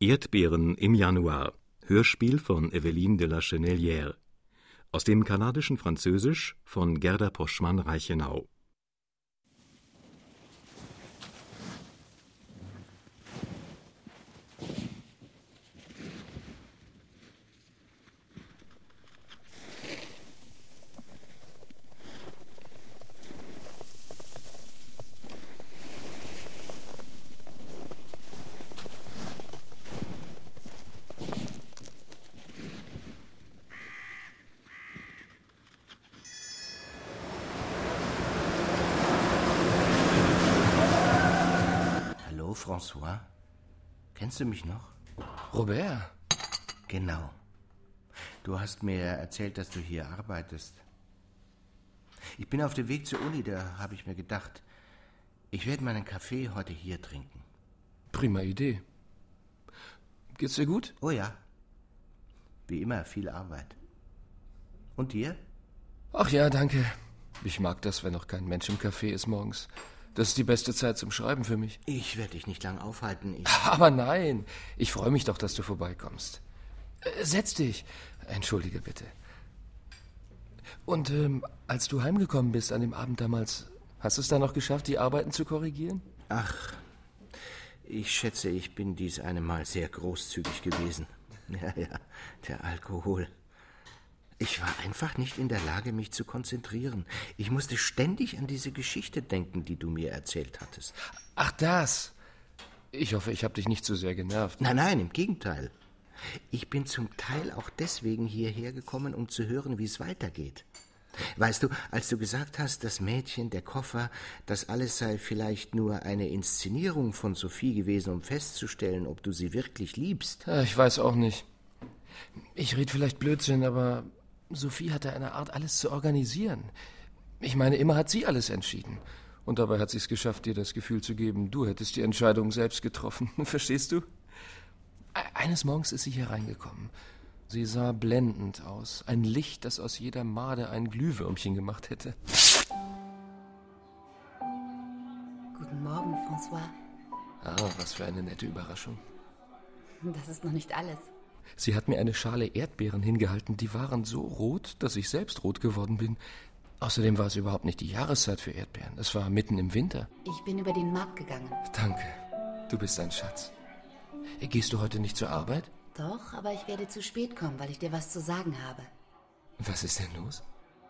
Erdbeeren im Januar. Hörspiel von Evelyne de la Chenelière. Aus dem kanadischen Französisch von Gerda Poschmann-Reichenau. François, kennst du mich noch? Robert? Genau. Du hast mir erzählt, dass du hier arbeitest. Ich bin auf dem Weg zur Uni, da habe ich mir gedacht, ich werde meinen Kaffee heute hier trinken. Prima Idee. Geht's dir gut? Oh ja. Wie immer, viel Arbeit. Und dir? Ach ja, danke. Ich mag das, wenn noch kein Mensch im Café ist morgens. Das ist die beste Zeit zum Schreiben für mich. Ich werde dich nicht lang aufhalten. Aber nein, ich freue mich doch, dass du vorbeikommst. Setz dich. Entschuldige bitte. Und als du heimgekommen bist an dem Abend damals, hast du es dann noch geschafft, die Arbeiten zu korrigieren? Ach, ich schätze, ich bin dies eine Mal sehr großzügig gewesen. Ja, der Alkohol. Ich war einfach nicht in der Lage, mich zu konzentrieren. Ich musste ständig an diese Geschichte denken, die du mir erzählt hattest. Ach, das. Ich hoffe, ich habe dich nicht zu sehr genervt. Nein, im Gegenteil. Ich bin zum Teil auch deswegen hierher gekommen, um zu hören, wie es weitergeht. Weißt du, als du gesagt hast, das Mädchen, der Koffer, das alles sei vielleicht nur eine Inszenierung von Sophie gewesen, um festzustellen, ob du sie wirklich liebst. Ja, ich weiß auch nicht. Ich rede vielleicht Blödsinn, aber Sophie hatte eine Art, alles zu organisieren. Ich meine, immer hat sie alles entschieden. Und dabei hat sie es geschafft, dir das Gefühl zu geben, du hättest die Entscheidung selbst getroffen. Verstehst du? Eines Morgens ist sie hier reingekommen. Sie sah blendend aus. Ein Licht, das aus jeder Made ein Glühwürmchen gemacht hätte. Guten Morgen, François. Ah, was für eine nette Überraschung. Das ist noch nicht alles. Sie hat mir eine Schale Erdbeeren hingehalten, die waren so rot, dass ich selbst rot geworden bin. Außerdem war es überhaupt nicht die Jahreszeit für Erdbeeren. Es war mitten im Winter. Ich bin über den Markt gegangen. Danke. Du bist ein Schatz. Gehst du heute nicht zur Arbeit? Doch, aber ich werde zu spät kommen, weil ich dir was zu sagen habe. Was ist denn los?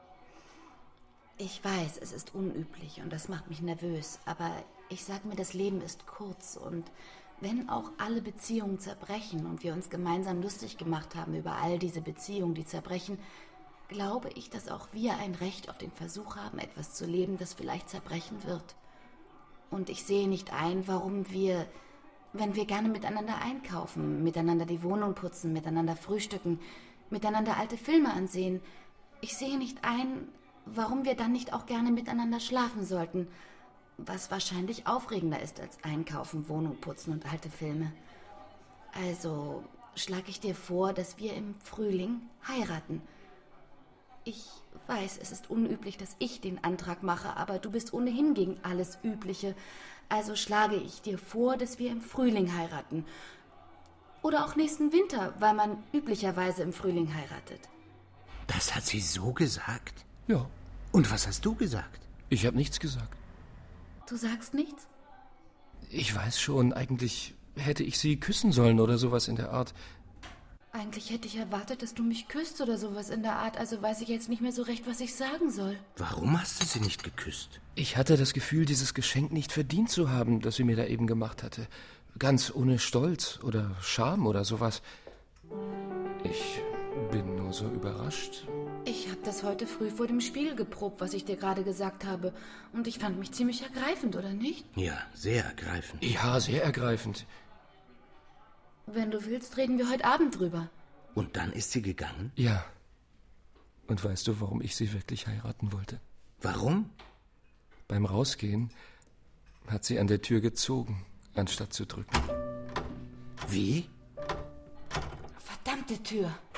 Ich weiß, es ist unüblich und das macht mich nervös. Aber ich sage mir, das Leben ist kurz und wenn auch alle Beziehungen zerbrechen und wir uns gemeinsam lustig gemacht haben über all diese Beziehungen, die zerbrechen, glaube ich, dass auch wir ein Recht auf den Versuch haben, etwas zu leben, das vielleicht zerbrechen wird. Und ich sehe nicht ein, warum wir, wenn wir gerne miteinander einkaufen, miteinander die Wohnung putzen, miteinander frühstücken, miteinander alte Filme ansehen, ich sehe nicht ein, warum wir dann nicht auch gerne miteinander schlafen sollten, was wahrscheinlich aufregender ist als einkaufen, Wohnung putzen und alte Filme. Also schlage ich dir vor, dass wir im Frühling heiraten. Ich weiß, es ist unüblich, dass ich den Antrag mache, aber du bist ohnehin gegen alles Übliche. Also schlage ich dir vor, dass wir im Frühling heiraten. Oder auch nächsten Winter, weil man üblicherweise im Frühling heiratet. Das hat sie so gesagt? Ja. Und was hast du gesagt? Ich habe nichts gesagt. Du sagst nichts? Ich weiß schon, eigentlich hätte ich sie küssen sollen oder sowas in der Art. Eigentlich hätte ich erwartet, dass du mich küsst oder sowas in der Art, also weiß ich jetzt nicht mehr so recht, was ich sagen soll. Warum hast du sie nicht geküsst? Ich hatte das Gefühl, dieses Geschenk nicht verdient zu haben, das sie mir da eben gemacht hatte. Ganz ohne Stolz oder Scham oder sowas. Ich bin nur so überrascht. Ich habe das heute früh vor dem Spiegel geprobt, was ich dir gerade gesagt habe. Und ich fand mich ziemlich ergreifend, oder nicht? Ja, sehr ergreifend. Ja, sehr ergreifend. Wenn du willst, reden wir heute Abend drüber. Und dann ist sie gegangen? Ja. Und weißt du, warum ich sie wirklich heiraten wollte? Warum? Beim Rausgehen hat sie an der Tür gezogen, anstatt zu drücken. Wie? Verdammte Tür.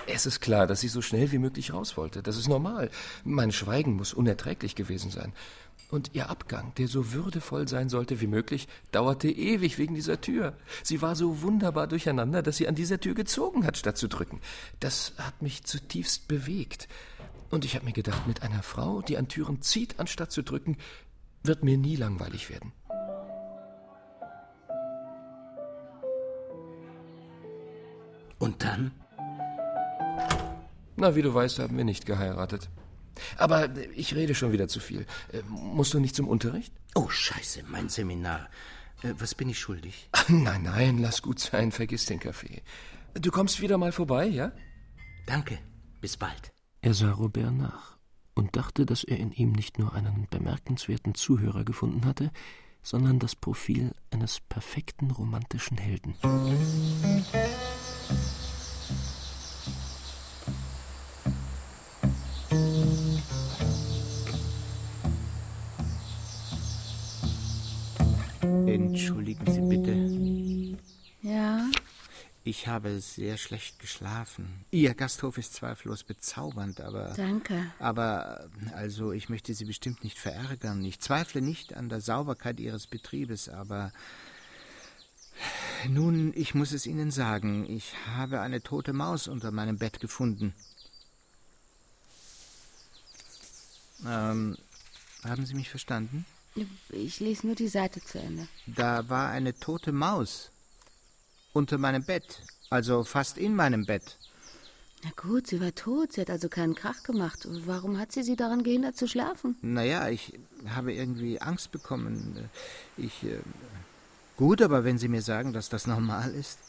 Es ist klar, dass sie so schnell wie möglich raus wollte. Das ist normal. Mein Schweigen muss unerträglich gewesen sein. Und ihr Abgang, der so würdevoll sein sollte wie möglich, dauerte ewig wegen dieser Tür. Sie war so wunderbar durcheinander, dass sie an dieser Tür gezogen hat, statt zu drücken. Das hat mich zutiefst bewegt. Und ich habe mir gedacht, mit einer Frau, die an Türen zieht, anstatt zu drücken, wird mir nie langweilig werden. Und dann? Na, wie du weißt, haben wir nicht geheiratet. Aber ich rede schon wieder zu viel. Musst du nicht zum Unterricht? Oh, Scheiße, mein Seminar. Was bin ich schuldig? Ach, nein, lass gut sein, vergiss den Kaffee. Du kommst wieder mal vorbei, ja? Danke, bis bald. Er sah Robert nach und dachte, dass er in ihm nicht nur einen bemerkenswerten Zuhörer gefunden hatte, sondern das Profil eines perfekten romantischen Helden. Entschuldigen Sie bitte. Ja? Ich habe sehr schlecht geschlafen. Ihr Gasthof ist zweifellos bezaubernd, aber... Danke. Also, ich möchte Sie bestimmt nicht verärgern. Ich zweifle nicht an der Sauberkeit Ihres Betriebes, aber... Nun, ich muss es Ihnen sagen, ich habe eine tote Maus unter meinem Bett gefunden. Haben Sie mich verstanden? Ich lese nur die Seite zu Ende. Da war eine tote Maus unter meinem Bett, also fast in meinem Bett. Na gut, sie war tot, sie hat also keinen Krach gemacht. Warum hat sie daran gehindert zu schlafen? Naja, ich habe irgendwie Angst bekommen. Gut, aber wenn Sie mir sagen, dass das normal ist.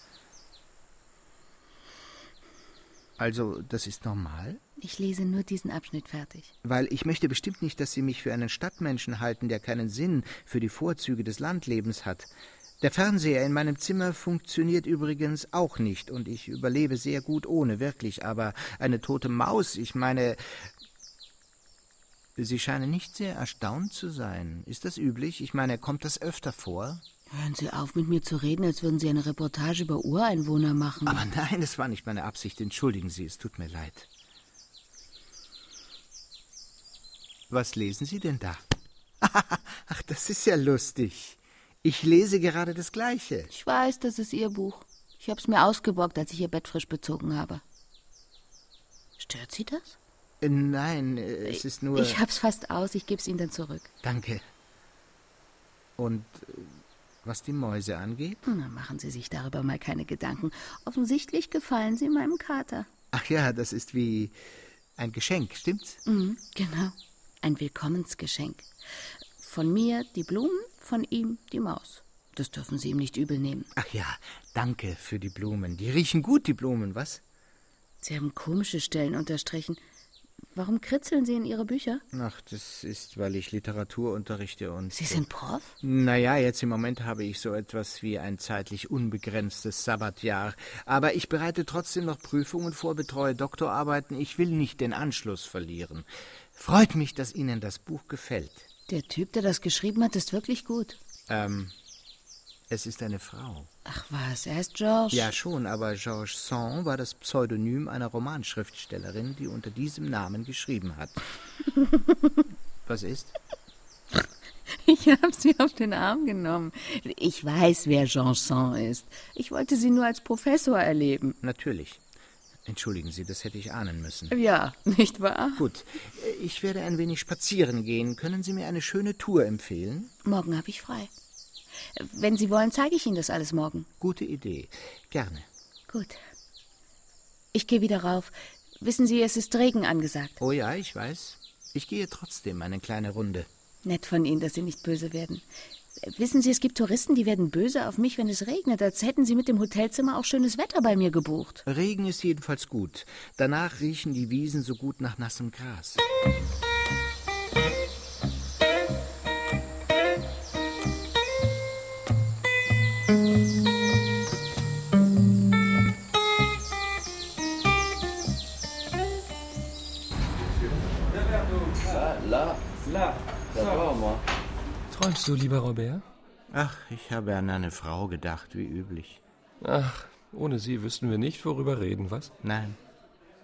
Also, das ist normal? Ich lese nur diesen Abschnitt fertig. Weil ich möchte bestimmt nicht, dass Sie mich für einen Stadtmenschen halten, der keinen Sinn für die Vorzüge des Landlebens hat. Der Fernseher in meinem Zimmer funktioniert übrigens auch nicht und ich überlebe sehr gut ohne, wirklich. Aber eine tote Maus, ich meine... Sie scheinen nicht sehr erstaunt zu sein. Ist das üblich? Ich meine, kommt das öfter vor? Hören Sie auf, mit mir zu reden, als würden Sie eine Reportage über Ureinwohner machen. Aber nein, es war nicht meine Absicht. Entschuldigen Sie, es tut mir leid. Was lesen Sie denn da? Ach, das ist ja lustig. Ich lese gerade das Gleiche. Ich weiß, das ist Ihr Buch. Ich habe es mir ausgeborgt, als ich Ihr Bett frisch bezogen habe. Stört Sie das? Nein, es ist nur... Ich hab's fast aus, ich gebe es Ihnen dann zurück. Danke. Und was die Mäuse angeht? Na, machen Sie sich darüber mal keine Gedanken. Offensichtlich gefallen Sie meinem Kater. Ach ja, das ist wie ein Geschenk, stimmt's? Genau, ein Willkommensgeschenk. Von mir die Blumen, von ihm die Maus. Das dürfen Sie ihm nicht übel nehmen. Ach ja, danke für die Blumen. Die riechen gut, die Blumen, was? Sie haben komische Stellen unterstrichen. Warum kritzeln Sie in Ihre Bücher? Ach, das ist, weil ich Literatur unterrichte und... Sie sind Prof? Naja, jetzt im Moment habe ich so etwas wie ein zeitlich unbegrenztes Sabbatjahr. Aber ich bereite trotzdem noch Prüfungen vor, betreue Doktorarbeiten. Ich will nicht den Anschluss verlieren. Freut mich, dass Ihnen das Buch gefällt. Der Typ, der das geschrieben hat, ist wirklich gut. Es ist eine Frau. Ach was, er heißt Georges. Ja schon, aber Georges Sand war das Pseudonym einer Romanschriftstellerin, die unter diesem Namen geschrieben hat. Was ist? Ich habe Sie auf den Arm genommen. Ich weiß, wer Georges Sand ist. Ich wollte Sie nur als Professor erleben. Natürlich. Entschuldigen Sie, das hätte ich ahnen müssen. Ja, nicht wahr? Gut, ich werde ein wenig spazieren gehen. Können Sie mir eine schöne Tour empfehlen? Morgen habe ich frei. Wenn Sie wollen, zeige ich Ihnen das alles morgen. Gute Idee. Gerne. Gut. Ich gehe wieder rauf. Wissen Sie, es ist Regen angesagt. Oh ja, ich weiß. Ich gehe trotzdem eine kleine Runde. Nett von Ihnen, dass Sie nicht böse werden. Wissen Sie, es gibt Touristen, die werden böse auf mich, wenn es regnet, als hätten sie mit dem Hotelzimmer auch schönes Wetter bei mir gebucht. Regen ist jedenfalls gut. Danach riechen die Wiesen so gut nach nassem Gras. Träumst du, lieber Robert? Ach, ich habe an eine Frau gedacht, wie üblich. Ach, ohne sie wüssten wir nicht, worüber reden, was? Nein.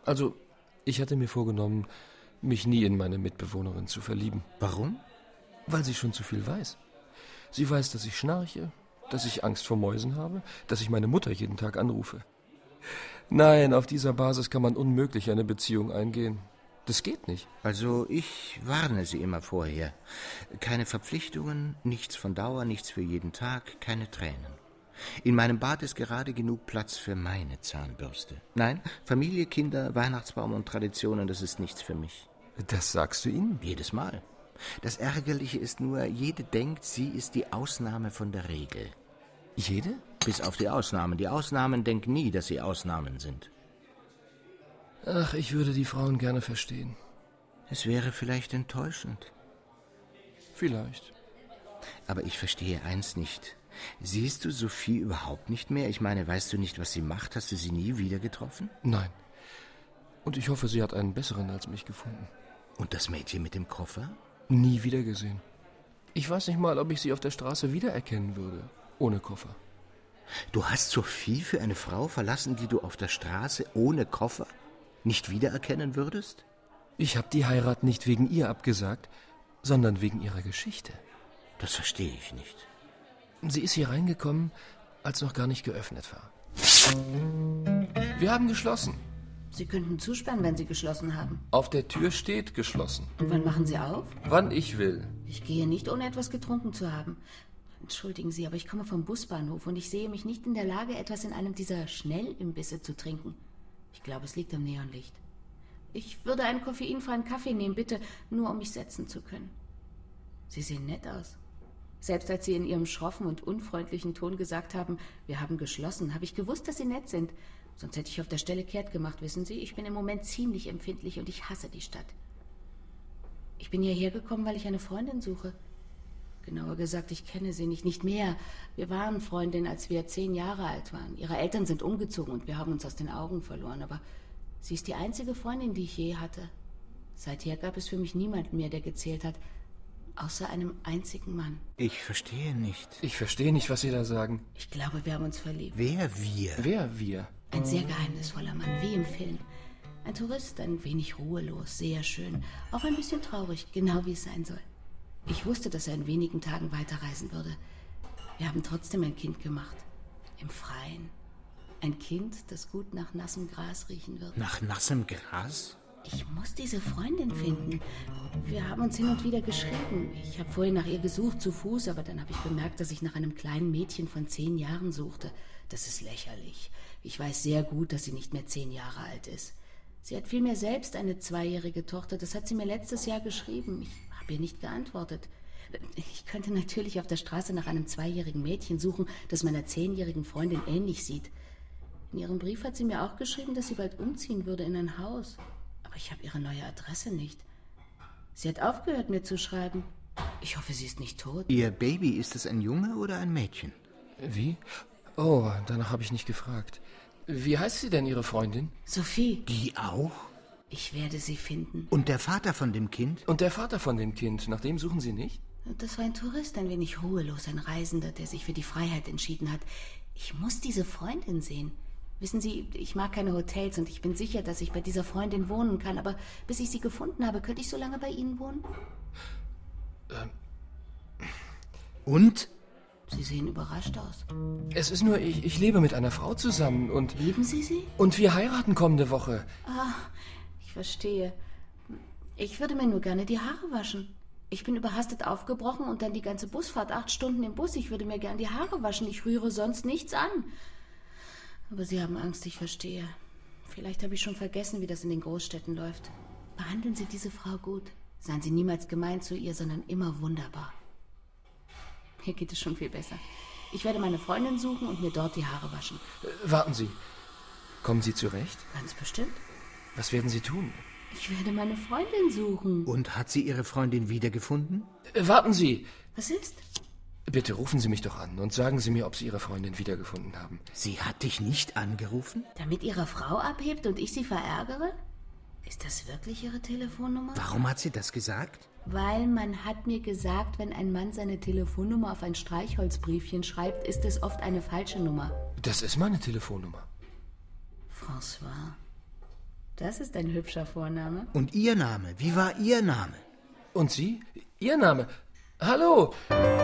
Also, ich hatte mir vorgenommen, mich nie in meine Mitbewohnerin zu verlieben. Warum? Weil sie schon zu viel weiß. Sie weiß, dass ich schnarche, dass ich Angst vor Mäusen habe, dass ich meine Mutter jeden Tag anrufe. Nein, auf dieser Basis kann man unmöglich eine Beziehung eingehen. Das geht nicht. Also ich warne Sie immer vorher. Keine Verpflichtungen, nichts von Dauer, nichts für jeden Tag, keine Tränen. In meinem Bad ist gerade genug Platz für meine Zahnbürste. Nein, Familie, Kinder, Weihnachtsbaum und Traditionen, das ist nichts für mich. Das sagst du ihnen? Jedes Mal. Das Ärgerliche ist nur, jede denkt, sie ist die Ausnahme von der Regel. Jede? Bis auf die Ausnahmen. Die Ausnahmen denken nie, dass sie Ausnahmen sind. Ach, ich würde die Frauen gerne verstehen. Es wäre vielleicht enttäuschend. Vielleicht. Aber ich verstehe eins nicht. Siehst du Sophie überhaupt nicht mehr? Ich meine, weißt du nicht, was sie macht? Hast du sie nie wieder getroffen? Nein. Und ich hoffe, sie hat einen besseren als mich gefunden. Und das Mädchen mit dem Koffer? Nie wieder gesehen. Ich weiß nicht mal, ob ich sie auf der Straße wiedererkennen würde. Ohne Koffer. Du hast Sophie für eine Frau verlassen, die du auf der Straße ohne Koffer nicht wiedererkennen würdest? Ich habe die Heirat nicht wegen ihr abgesagt, sondern wegen ihrer Geschichte. Das verstehe ich nicht. Sie ist hier reingekommen, als noch gar nicht geöffnet war. Wir haben geschlossen. Sie könnten zusperren, wenn Sie geschlossen haben. Auf der Tür steht geschlossen. Und wann machen Sie auf? Wann ich will. Ich gehe nicht, ohne etwas getrunken zu haben. Entschuldigen Sie, aber ich komme vom Busbahnhof und ich sehe mich nicht in der Lage, etwas in einem dieser Schnellimbisse zu trinken. Ich glaube, es liegt am Neonlicht. Ich würde einen koffeinfreien Kaffee nehmen, bitte, nur um mich setzen zu können. Sie sehen nett aus. Selbst als Sie in Ihrem schroffen und unfreundlichen Ton gesagt haben, wir haben geschlossen, habe ich gewusst, dass Sie nett sind. Sonst hätte ich auf der Stelle kehrt gemacht, wissen Sie. Ich bin im Moment ziemlich empfindlich und ich hasse die Stadt. Ich bin hierher gekommen, weil ich eine Freundin suche. Genauer gesagt, ich kenne sie nicht mehr. Wir waren Freundinnen, als wir 10 Jahre alt waren. Ihre Eltern sind umgezogen und wir haben uns aus den Augen verloren. Aber sie ist die einzige Freundin, die ich je hatte. Seither gab es für mich niemanden mehr, der gezählt hat. Außer einem einzigen Mann. Ich verstehe nicht. Ich verstehe nicht, was Sie da sagen. Ich glaube, wir haben uns verliebt. Wer wir? Wer wir? Ein sehr geheimnisvoller Mann, wie im Film. Ein Tourist, ein wenig ruhelos, sehr schön. Auch ein bisschen traurig, genau wie es sein soll. Ich wusste, dass er in wenigen Tagen weiterreisen würde. Wir haben trotzdem ein Kind gemacht. Im Freien. Ein Kind, das gut nach nassem Gras riechen wird. Nach nassem Gras? Ich muss diese Freundin finden. Wir haben uns hin und wieder geschrieben. Ich habe vorhin nach ihr gesucht, zu Fuß, aber dann habe ich bemerkt, dass ich nach einem kleinen Mädchen von 10 Jahren suchte. Das ist lächerlich. Ich weiß sehr gut, dass sie nicht mehr 10 Jahre alt ist. Sie hat vielmehr selbst eine 2-jährige Tochter. Das hat sie mir letztes Jahr geschrieben. Ich habe ihr nicht geantwortet. Ich könnte natürlich auf der Straße nach einem 2-jährigen Mädchen suchen, das meiner 10-jährigen Freundin ähnlich sieht. In ihrem Brief hat sie mir auch geschrieben, dass sie bald umziehen würde in ein Haus. Aber ich habe ihre neue Adresse nicht. Sie hat aufgehört, mir zu schreiben. Ich hoffe, sie ist nicht tot. Ihr Baby, ist es ein Junge oder ein Mädchen? Wie? Oh, danach habe ich nicht gefragt. Wie heißt sie denn, Ihre Freundin? Sophie. Die auch? Ich werde sie finden. Und der Vater von dem Kind? Und der Vater von dem Kind, nach dem suchen Sie nicht? Das war ein Tourist, ein wenig ruhelos, ein Reisender, der sich für die Freiheit entschieden hat. Ich muss diese Freundin sehen. Wissen Sie, ich mag keine Hotels und ich bin sicher, dass ich bei dieser Freundin wohnen kann. Aber bis ich sie gefunden habe, könnte ich so lange bei Ihnen wohnen? Und? Sie sehen überrascht aus. Es ist nur, ich lebe mit einer Frau zusammen und... Lieben Sie sie? Und wir heiraten kommende Woche. Ah, ich verstehe. Ich würde mir nur gerne die Haare waschen. Ich bin überhastet aufgebrochen und dann die ganze Busfahrt, 8 Stunden im Bus. Ich würde mir gern die Haare waschen. Ich rühre sonst nichts an. Aber Sie haben Angst, ich verstehe. Vielleicht habe ich schon vergessen, wie das in den Großstädten läuft. Behandeln Sie diese Frau gut. Seien Sie niemals gemein zu ihr, sondern immer wunderbar. Mir geht es schon viel besser. Ich werde meine Freundin suchen und mir dort die Haare waschen. Warten Sie. Kommen Sie zurecht? Ganz bestimmt. Was werden Sie tun? Ich werde meine Freundin suchen. Und hat sie ihre Freundin wiedergefunden? Warten Sie. Was ist? Bitte rufen Sie mich doch an und sagen Sie mir, ob Sie Ihre Freundin wiedergefunden haben. Sie hat dich nicht angerufen? Damit Ihre Frau abhebt und ich sie verärgere? Ist das wirklich Ihre Telefonnummer? Warum hat sie das gesagt? Weil man hat mir gesagt, wenn ein Mann seine Telefonnummer auf ein Streichholzbriefchen schreibt, ist es oft eine falsche Nummer. Das ist meine Telefonnummer. François, Das ist ein hübscher Vorname. Und Ihr Name? Wie war Ihr Name? Und Sie? Ihr Name? Hallo!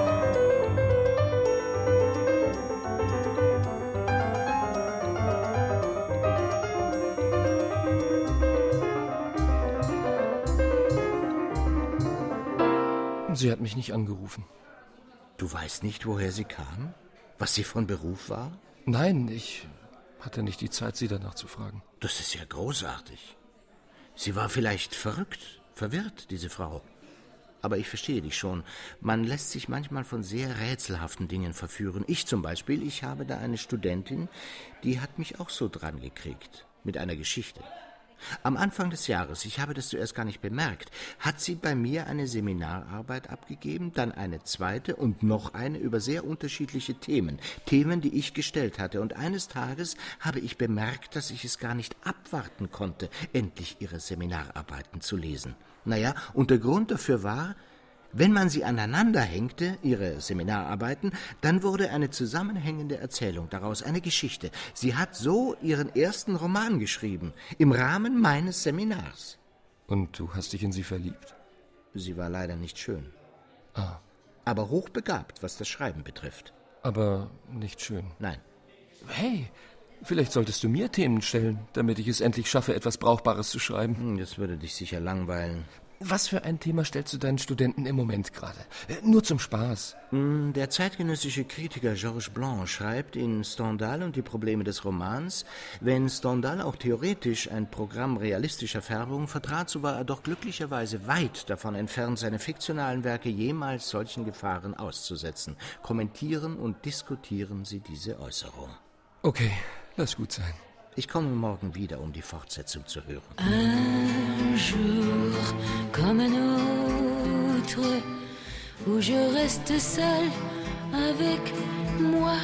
Sie hat mich nicht angerufen. Du weißt nicht, woher sie kam? Was sie von Beruf war? Nein, ich hatte nicht die Zeit, sie danach zu fragen. Das ist ja großartig. Sie war vielleicht verrückt, verwirrt, diese Frau. Aber ich verstehe dich schon. Man lässt sich manchmal von sehr rätselhaften Dingen verführen. Ich zum Beispiel, ich habe da eine Studentin, die hat mich auch so dran gekriegt. Mit einer Geschichte. Am Anfang des Jahres, ich habe das zuerst gar nicht bemerkt, hat sie bei mir eine Seminararbeit abgegeben, dann eine zweite und noch eine über sehr unterschiedliche Themen. Themen, die ich gestellt hatte. Und eines Tages habe ich bemerkt, dass ich es gar nicht abwarten konnte, endlich ihre Seminararbeiten zu lesen. Naja, und der Grund dafür war, wenn man sie aneinander hängte, ihre Seminararbeiten, dann wurde eine zusammenhängende Erzählung daraus, eine Geschichte. Sie hat so ihren ersten Roman geschrieben, im Rahmen meines Seminars. Und du hast dich in sie verliebt? Sie war leider nicht schön. Ah. Aber hochbegabt, was das Schreiben betrifft. Aber nicht schön. Nein. Hey, vielleicht solltest du mir Themen stellen, damit ich es endlich schaffe, etwas Brauchbares zu schreiben. Das würde dich sicher langweilen. Was für ein Thema stellst du deinen Studenten im Moment gerade? Nur zum Spaß. Der zeitgenössische Kritiker Georges Blanc schreibt in Stendhal und die Probleme des Romans, wenn Stendhal auch theoretisch ein Programm realistischer Färbung vertrat, so war er doch glücklicherweise weit davon entfernt, seine fiktionalen Werke jemals solchen Gefahren auszusetzen. Kommentieren und diskutieren Sie diese Äußerung. Okay, lass gut sein. Ich komme morgen wieder, um die Fortsetzung zu hören. Un jour comme un autre, où je reste seul avec moi.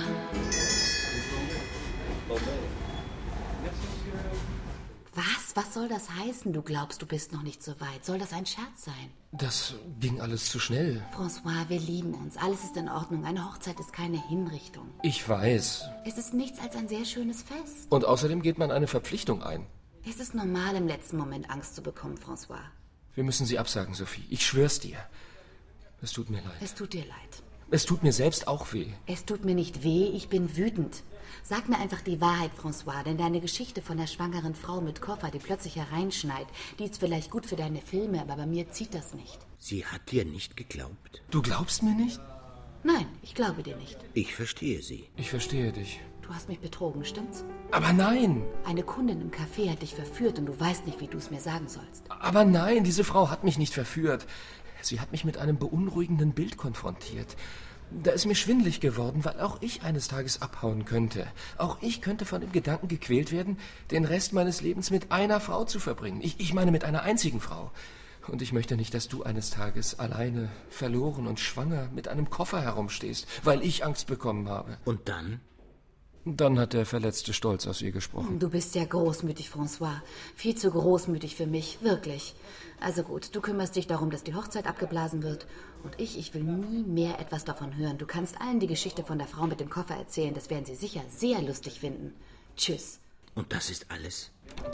Was soll das heißen? Du glaubst, du bist noch nicht so weit. Soll das ein Scherz sein? Das ging alles zu schnell. François, wir lieben uns. Alles ist in Ordnung. Eine Hochzeit ist keine Hinrichtung. Ich weiß. Es ist nichts als ein sehr schönes Fest. Und außerdem geht man eine Verpflichtung ein. Es ist normal, im letzten Moment Angst zu bekommen, François. Wir müssen sie absagen, Sophie. Ich schwör's dir. Es tut mir leid. Es tut dir leid. Es tut mir selbst auch weh. Es tut mir nicht weh, ich bin wütend. Sag mir einfach die Wahrheit, François, denn deine Geschichte von der schwangeren Frau mit Koffer, die plötzlich hereinschneit, die ist vielleicht gut für deine Filme, aber bei mir zieht das nicht. Sie hat dir nicht geglaubt? Du glaubst mir nicht? Nein, ich glaube dir nicht. Ich verstehe Sie. Ich verstehe dich. Du hast mich betrogen, stimmt's? Aber nein! Eine Kundin im Café hat dich verführt und du weißt nicht, wie du es mir sagen sollst. Aber nein, diese Frau hat mich nicht verführt. Sie hat mich mit einem beunruhigenden Bild konfrontiert. Da ist mir schwindelig geworden, weil auch ich eines Tages abhauen könnte. Auch ich könnte von dem Gedanken gequält werden, den Rest meines Lebens mit einer Frau zu verbringen. Ich meine mit einer einzigen Frau. Und ich möchte nicht, dass du eines Tages alleine, verloren und schwanger mit einem Koffer herumstehst, weil ich Angst bekommen habe. Und dann? Dann hat der verletzte Stolz aus ihr gesprochen. Du bist ja großmütig, François. Viel zu großmütig für mich, wirklich. Also gut, du kümmerst dich darum, dass die Hochzeit abgeblasen wird. Und ich will nie mehr etwas davon hören. Du kannst allen die Geschichte von der Frau mit dem Koffer erzählen. Das werden sie sicher sehr lustig finden. Tschüss. Und das ist alles?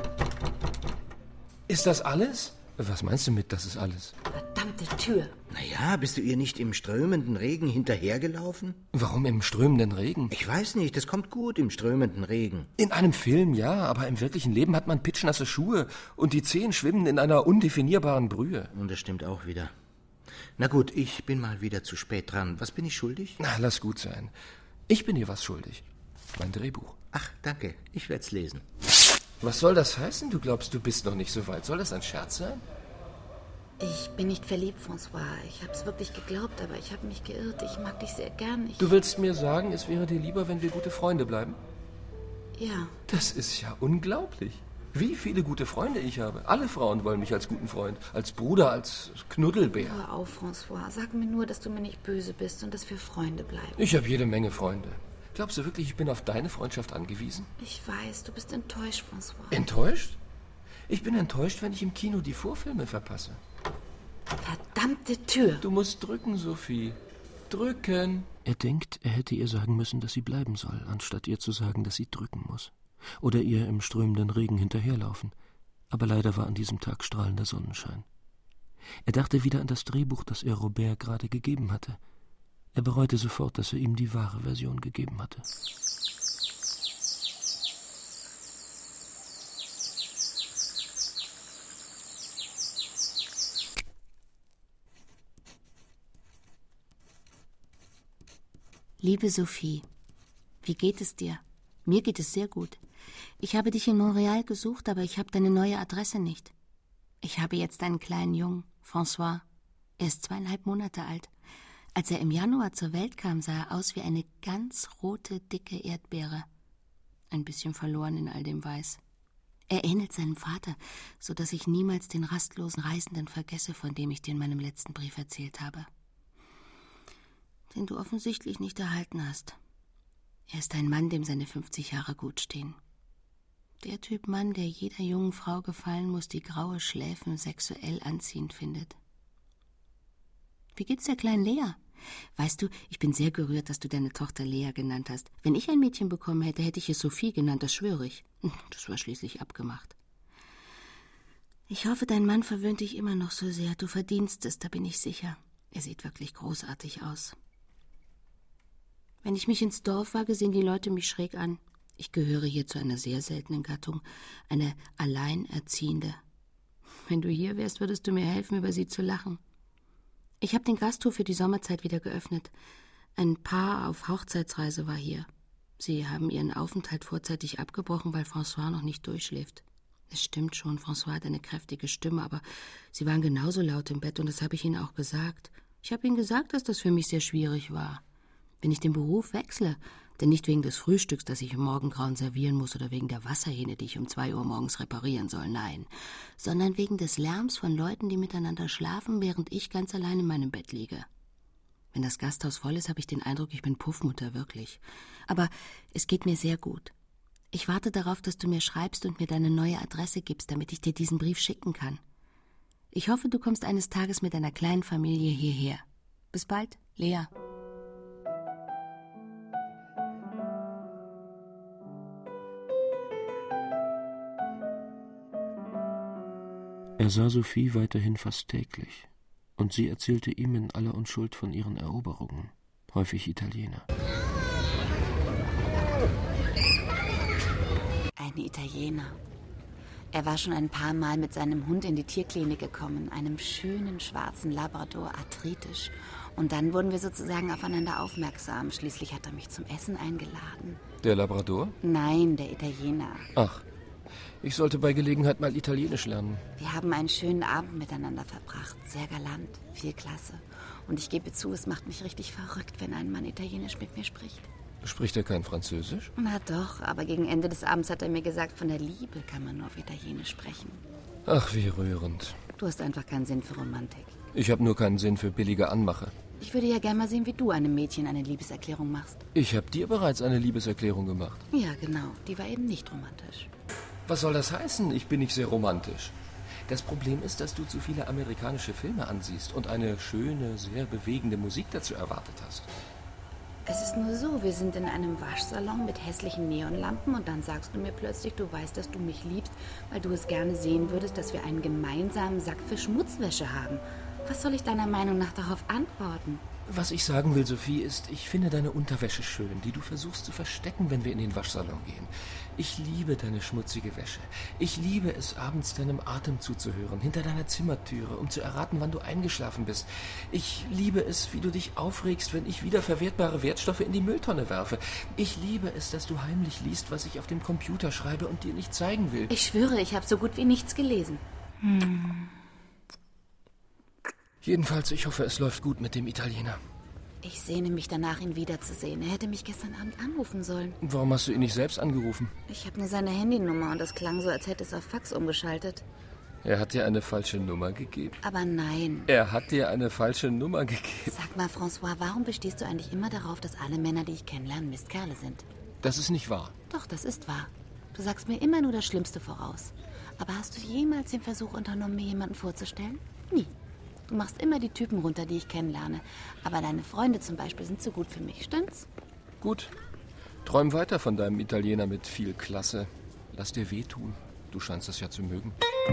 Ist das alles? Was meinst du mit, das ist alles? Verdammte Tür. Naja, bist du ihr nicht im strömenden Regen hinterhergelaufen? Warum im strömenden Regen? Ich weiß nicht, das kommt gut im strömenden Regen. In einem Film, ja, aber im wirklichen Leben hat man pitschnasse Schuhe und die Zehen schwimmen in einer undefinierbaren Brühe. Und das stimmt auch wieder. Na gut, ich bin mal wieder zu spät dran. Was bin ich schuldig? Na, lass gut sein. Ich bin dir was schuldig. Mein Drehbuch. Ach, danke. Ich werde es lesen. Was soll das heißen? Du glaubst, du bist noch nicht so weit. Soll das ein Scherz sein? Ich bin nicht verliebt, François. Ich hab's wirklich geglaubt, aber ich habe mich geirrt. Ich mag dich sehr gern. Du willst mir sagen, es wäre dir lieber, wenn wir gute Freunde bleiben? Ja. Das ist ja unglaublich. Wie viele gute Freunde ich habe. Alle Frauen wollen mich als guten Freund, als Bruder, als Knuddelbär. Hör auf, François. Sag mir nur, dass du mir nicht böse bist und dass wir Freunde bleiben. Ich habe jede Menge Freunde. Glaubst du wirklich, ich bin auf deine Freundschaft angewiesen? Ich weiß, du bist enttäuscht, François. Enttäuscht? Ich bin enttäuscht, wenn ich im Kino die Vorfilme verpasse. Verdammte Tür! Du musst drücken, Sophie. Drücken. Er denkt, er hätte ihr sagen müssen, dass sie bleiben soll, anstatt ihr zu sagen, dass sie drücken muss. Oder ihr im strömenden Regen hinterherlaufen. Aber leider war an diesem Tag strahlender Sonnenschein. Er dachte wieder an das Drehbuch, das er Robert gerade gegeben hatte. Er bereute sofort, dass er ihm die wahre Version gegeben hatte. Liebe Sophie, wie geht es dir? Mir geht es sehr gut. Ich habe dich in Montreal gesucht, aber ich habe deine neue Adresse nicht. Ich habe jetzt einen kleinen Jungen, François. Er ist 2,5 Monate alt. Als er im Januar zur Welt kam, sah er aus wie eine ganz rote, dicke Erdbeere. Ein bisschen verloren in all dem Weiß. Er ähnelt seinem Vater, so dass ich niemals den rastlosen Reisenden vergesse, von dem ich dir in meinem letzten Brief erzählt habe. Den du offensichtlich nicht erhalten hast. Er ist ein Mann, dem seine 50 Jahre gut stehen. Der Typ Mann, der jeder jungen Frau gefallen muss, die graue Schläfen sexuell anziehend findet. Wie geht's der kleinen Lea? Weißt du, ich bin sehr gerührt, dass du deine Tochter Lea genannt hast. Wenn ich ein Mädchen bekommen hätte, hätte ich es Sophie genannt, das schwöre ich. Das war schließlich abgemacht. Ich hoffe, dein Mann verwöhnt dich immer noch so sehr. Du verdienst es, da bin ich sicher. Er sieht wirklich großartig aus. Wenn ich mich ins Dorf wage, sehen die Leute mich schräg an. Ich gehöre hier zu einer sehr seltenen Gattung, eine Alleinerziehende. Wenn du hier wärst, würdest du mir helfen, über sie zu lachen. Ich habe den Gasthof für die Sommerzeit wieder geöffnet. Ein Paar auf Hochzeitsreise war hier. Sie haben ihren Aufenthalt vorzeitig abgebrochen, weil François noch nicht durchschläft. Es stimmt schon, François hat eine kräftige Stimme, aber sie waren genauso laut im Bett und das habe ich ihnen auch gesagt. Ich habe ihnen gesagt, dass das für mich sehr schwierig war. Wenn ich den Beruf wechsle, denn nicht wegen des Frühstücks, das ich im Morgengrauen servieren muss oder wegen der Wasserhähne, die ich um 2 Uhr morgens reparieren soll, nein, sondern wegen des Lärms von Leuten, die miteinander schlafen, während ich ganz allein in meinem Bett liege. Wenn das Gasthaus voll ist, habe ich den Eindruck, ich bin Puffmutter, wirklich. Aber es geht mir sehr gut. Ich warte darauf, dass du mir schreibst und mir deine neue Adresse gibst, damit ich dir diesen Brief schicken kann. Ich hoffe, du kommst eines Tages mit deiner kleinen Familie hierher. Bis bald, Lea. Er sah Sophie weiterhin fast täglich, und sie erzählte ihm in aller Unschuld von ihren Eroberungen, häufig Italiener. Ein Italiener. Er war schon ein paar Mal mit seinem Hund in die Tierklinik gekommen, einem schönen schwarzen Labrador, arthritisch. Und dann wurden wir sozusagen aufeinander aufmerksam. Schließlich hat er mich zum Essen eingeladen. Der Labrador? Nein, der Italiener. Ach, ich sollte bei Gelegenheit mal Italienisch lernen. Wir haben einen schönen Abend miteinander verbracht. Sehr galant, viel Klasse. Und ich gebe zu, es macht mich richtig verrückt, wenn ein Mann Italienisch mit mir spricht. Spricht er kein Französisch? Na doch, aber gegen Ende des Abends hat er mir gesagt, von der Liebe kann man nur auf Italienisch sprechen. Ach, wie rührend. Du hast einfach keinen Sinn für Romantik. Ich habe nur keinen Sinn für billige Anmache. Ich würde ja gerne mal sehen, wie du einem Mädchen eine Liebeserklärung machst. Ich habe dir bereits eine Liebeserklärung gemacht. Ja, genau. Die war eben nicht romantisch. Was soll das heißen? Ich bin nicht sehr romantisch. Das Problem ist, dass du zu viele amerikanische Filme ansiehst und eine schöne, sehr bewegende Musik dazu erwartet hast. Es ist nur so, wir sind in einem Waschsalon mit hässlichen Neonlampen und dann sagst du mir plötzlich, du weißt, dass du mich liebst, weil du es gerne sehen würdest, dass wir einen gemeinsamen Sack für Schmutzwäsche haben. Was soll ich deiner Meinung nach darauf antworten? Was ich sagen will, Sophie, ist, ich finde deine Unterwäsche schön, die du versuchst zu verstecken, wenn wir in den Waschsalon gehen. Ich liebe deine schmutzige Wäsche. Ich liebe es, abends deinem Atem zuzuhören, hinter deiner Zimmertüre, um zu erraten, wann du eingeschlafen bist. Ich liebe es, wie du dich aufregst, wenn ich wiederverwertbare Wertstoffe in die Mülltonne werfe. Ich liebe es, dass du heimlich liest, was ich auf dem Computer schreibe und dir nicht zeigen will. Ich schwöre, ich habe so gut wie nichts gelesen. Jedenfalls, ich hoffe, es läuft gut mit dem Italiener. Ich sehne mich danach, ihn wiederzusehen. Er hätte mich gestern Abend anrufen sollen. Warum hast du ihn nicht selbst angerufen? Ich habe nur seine Handynummer und es klang so, als hätte es auf Fax umgeschaltet. Er hat dir eine falsche Nummer gegeben. Aber nein. Er hat dir eine falsche Nummer gegeben. Sag mal, François, warum bestehst du eigentlich immer darauf, dass alle Männer, die ich kennenlerne, Mistkerle sind? Das ist nicht wahr. Doch, das ist wahr. Du sagst mir immer nur das Schlimmste voraus. Aber hast du jemals den Versuch unternommen, mir jemanden vorzustellen? Nie. Du machst immer die Typen runter, die ich kennenlerne. Aber deine Freunde zum Beispiel sind so gut für mich, stimmt's? Gut. Träum weiter von deinem Italiener mit viel Klasse. Lass dir wehtun. Du scheinst es ja zu mögen.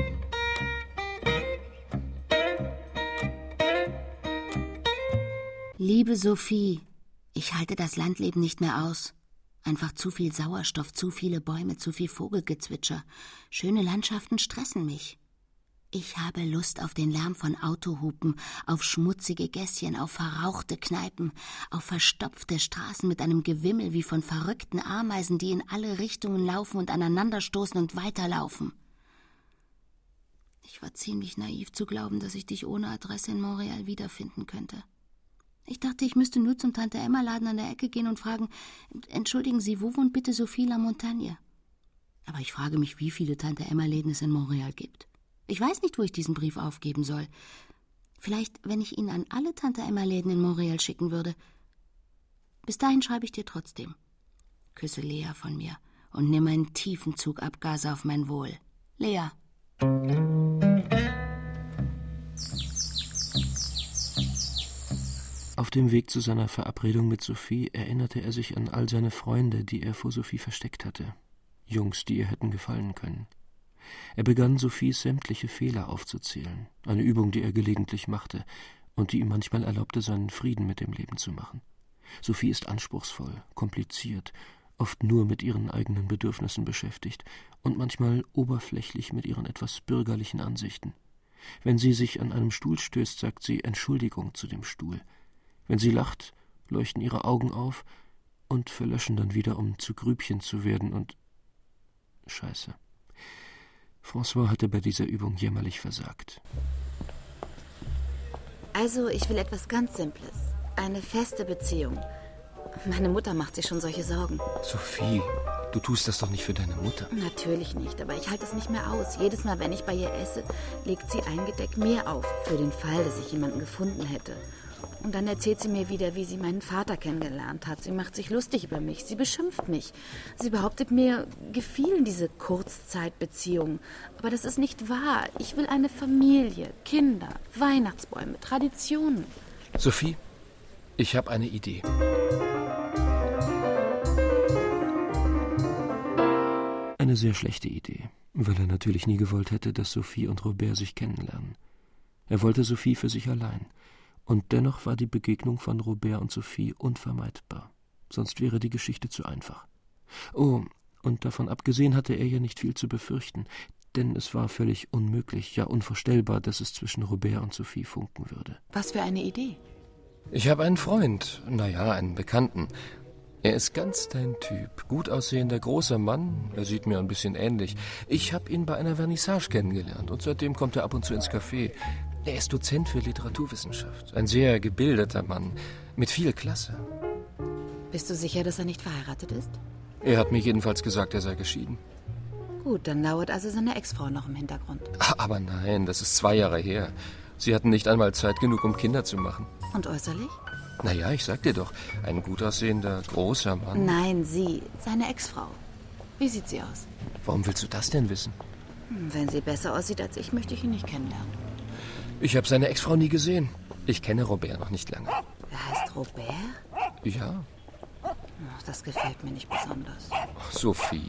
Liebe Sophie, ich halte das Landleben nicht mehr aus. Einfach zu viel Sauerstoff, zu viele Bäume, zu viel Vogelgezwitscher. Schöne Landschaften stressen mich. Ich habe Lust auf den Lärm von Autohupen, auf schmutzige Gässchen, auf verrauchte Kneipen, auf verstopfte Straßen mit einem Gewimmel wie von verrückten Ameisen, die in alle Richtungen laufen und aneinanderstoßen und weiterlaufen. Ich war ziemlich naiv zu glauben, dass ich dich ohne Adresse in Montreal wiederfinden könnte. Ich dachte, ich müsste nur zum Tante-Emma-Laden an der Ecke gehen und fragen, entschuldigen Sie, wo wohnt bitte Sophie La Montagne? Aber ich frage mich, wie viele Tante-Emma-Läden es in Montreal gibt. Ich weiß nicht, wo ich diesen Brief aufgeben soll. Vielleicht, wenn ich ihn an alle Tante-Emma-Läden in Montreal schicken würde. Bis dahin schreibe ich dir trotzdem. Küsse Lea von mir und nimm einen tiefen Zug Abgase auf mein Wohl. Lea. Auf dem Weg zu seiner Verabredung mit Sophie erinnerte er sich an all seine Freunde, die er vor Sophie versteckt hatte. Jungs, die ihr hätten gefallen können. Er begann, Sophies sämtliche Fehler aufzuzählen, eine Übung, die er gelegentlich machte und die ihm manchmal erlaubte, seinen Frieden mit dem Leben zu machen. Sophie ist anspruchsvoll, kompliziert, oft nur mit ihren eigenen Bedürfnissen beschäftigt und manchmal oberflächlich mit ihren etwas bürgerlichen Ansichten. Wenn sie sich an einem Stuhl stößt, sagt sie Entschuldigung zu dem Stuhl. Wenn sie lacht, leuchten ihre Augen auf und verlöschen dann wieder, um zu Grübchen zu werden und... Scheiße. François hatte bei dieser Übung jämmerlich versagt. Also, ich will etwas ganz Simples. Eine feste Beziehung. Meine Mutter macht sich schon solche Sorgen. Sophie, du tust das doch nicht für deine Mutter. Natürlich nicht, aber ich halte es nicht mehr aus. Jedes Mal, wenn ich bei ihr esse, legt sie eingedeck mehr auf, für den Fall, dass ich jemanden gefunden hätte. Und dann erzählt sie mir wieder, wie sie meinen Vater kennengelernt hat. Sie macht sich lustig über mich, sie beschimpft mich. Sie behauptet, mir gefielen diese Kurzzeitbeziehungen. Aber das ist nicht wahr. Ich will eine Familie, Kinder, Weihnachtsbäume, Traditionen. Sophie, ich habe eine Idee. Eine sehr schlechte Idee, weil er natürlich nie gewollt hätte, dass Sophie und Robert sich kennenlernen. Er wollte Sophie für sich allein. Und dennoch war die Begegnung von Robert und Sophie unvermeidbar. Sonst wäre die Geschichte zu einfach. Oh, und davon abgesehen hatte er ja nicht viel zu befürchten, denn es war völlig unmöglich, ja unvorstellbar, dass es zwischen Robert und Sophie funken würde. Was für eine Idee? Ich habe einen Freund, einen Bekannten. Er ist ganz dein Typ, gut aussehender, großer Mann, er sieht mir ein bisschen ähnlich. Ich habe ihn bei einer Vernissage kennengelernt und seitdem kommt er ab und zu ins Café. Er ist Dozent für Literaturwissenschaft, ein sehr gebildeter Mann, mit viel Klasse. Bist du sicher, dass er nicht verheiratet ist? Er hat mir jedenfalls gesagt, er sei geschieden. Gut, dann lauert also seine Ex-Frau noch im Hintergrund. Aber nein, das ist 2 Jahre her. Sie hatten nicht einmal Zeit genug, um Kinder zu machen. Und äußerlich? Naja, ich sag dir doch, ein gut aussehender, großer Mann. Nein, sie, seine Ex-Frau. Wie sieht sie aus? Warum willst du das denn wissen? Wenn sie besser aussieht als ich, möchte ich ihn nicht kennenlernen. Ich habe seine Ex-Frau nie gesehen. Ich kenne Robert noch nicht lange. Er heißt Robert? Ja. Ach, das gefällt mir nicht besonders. Sophie.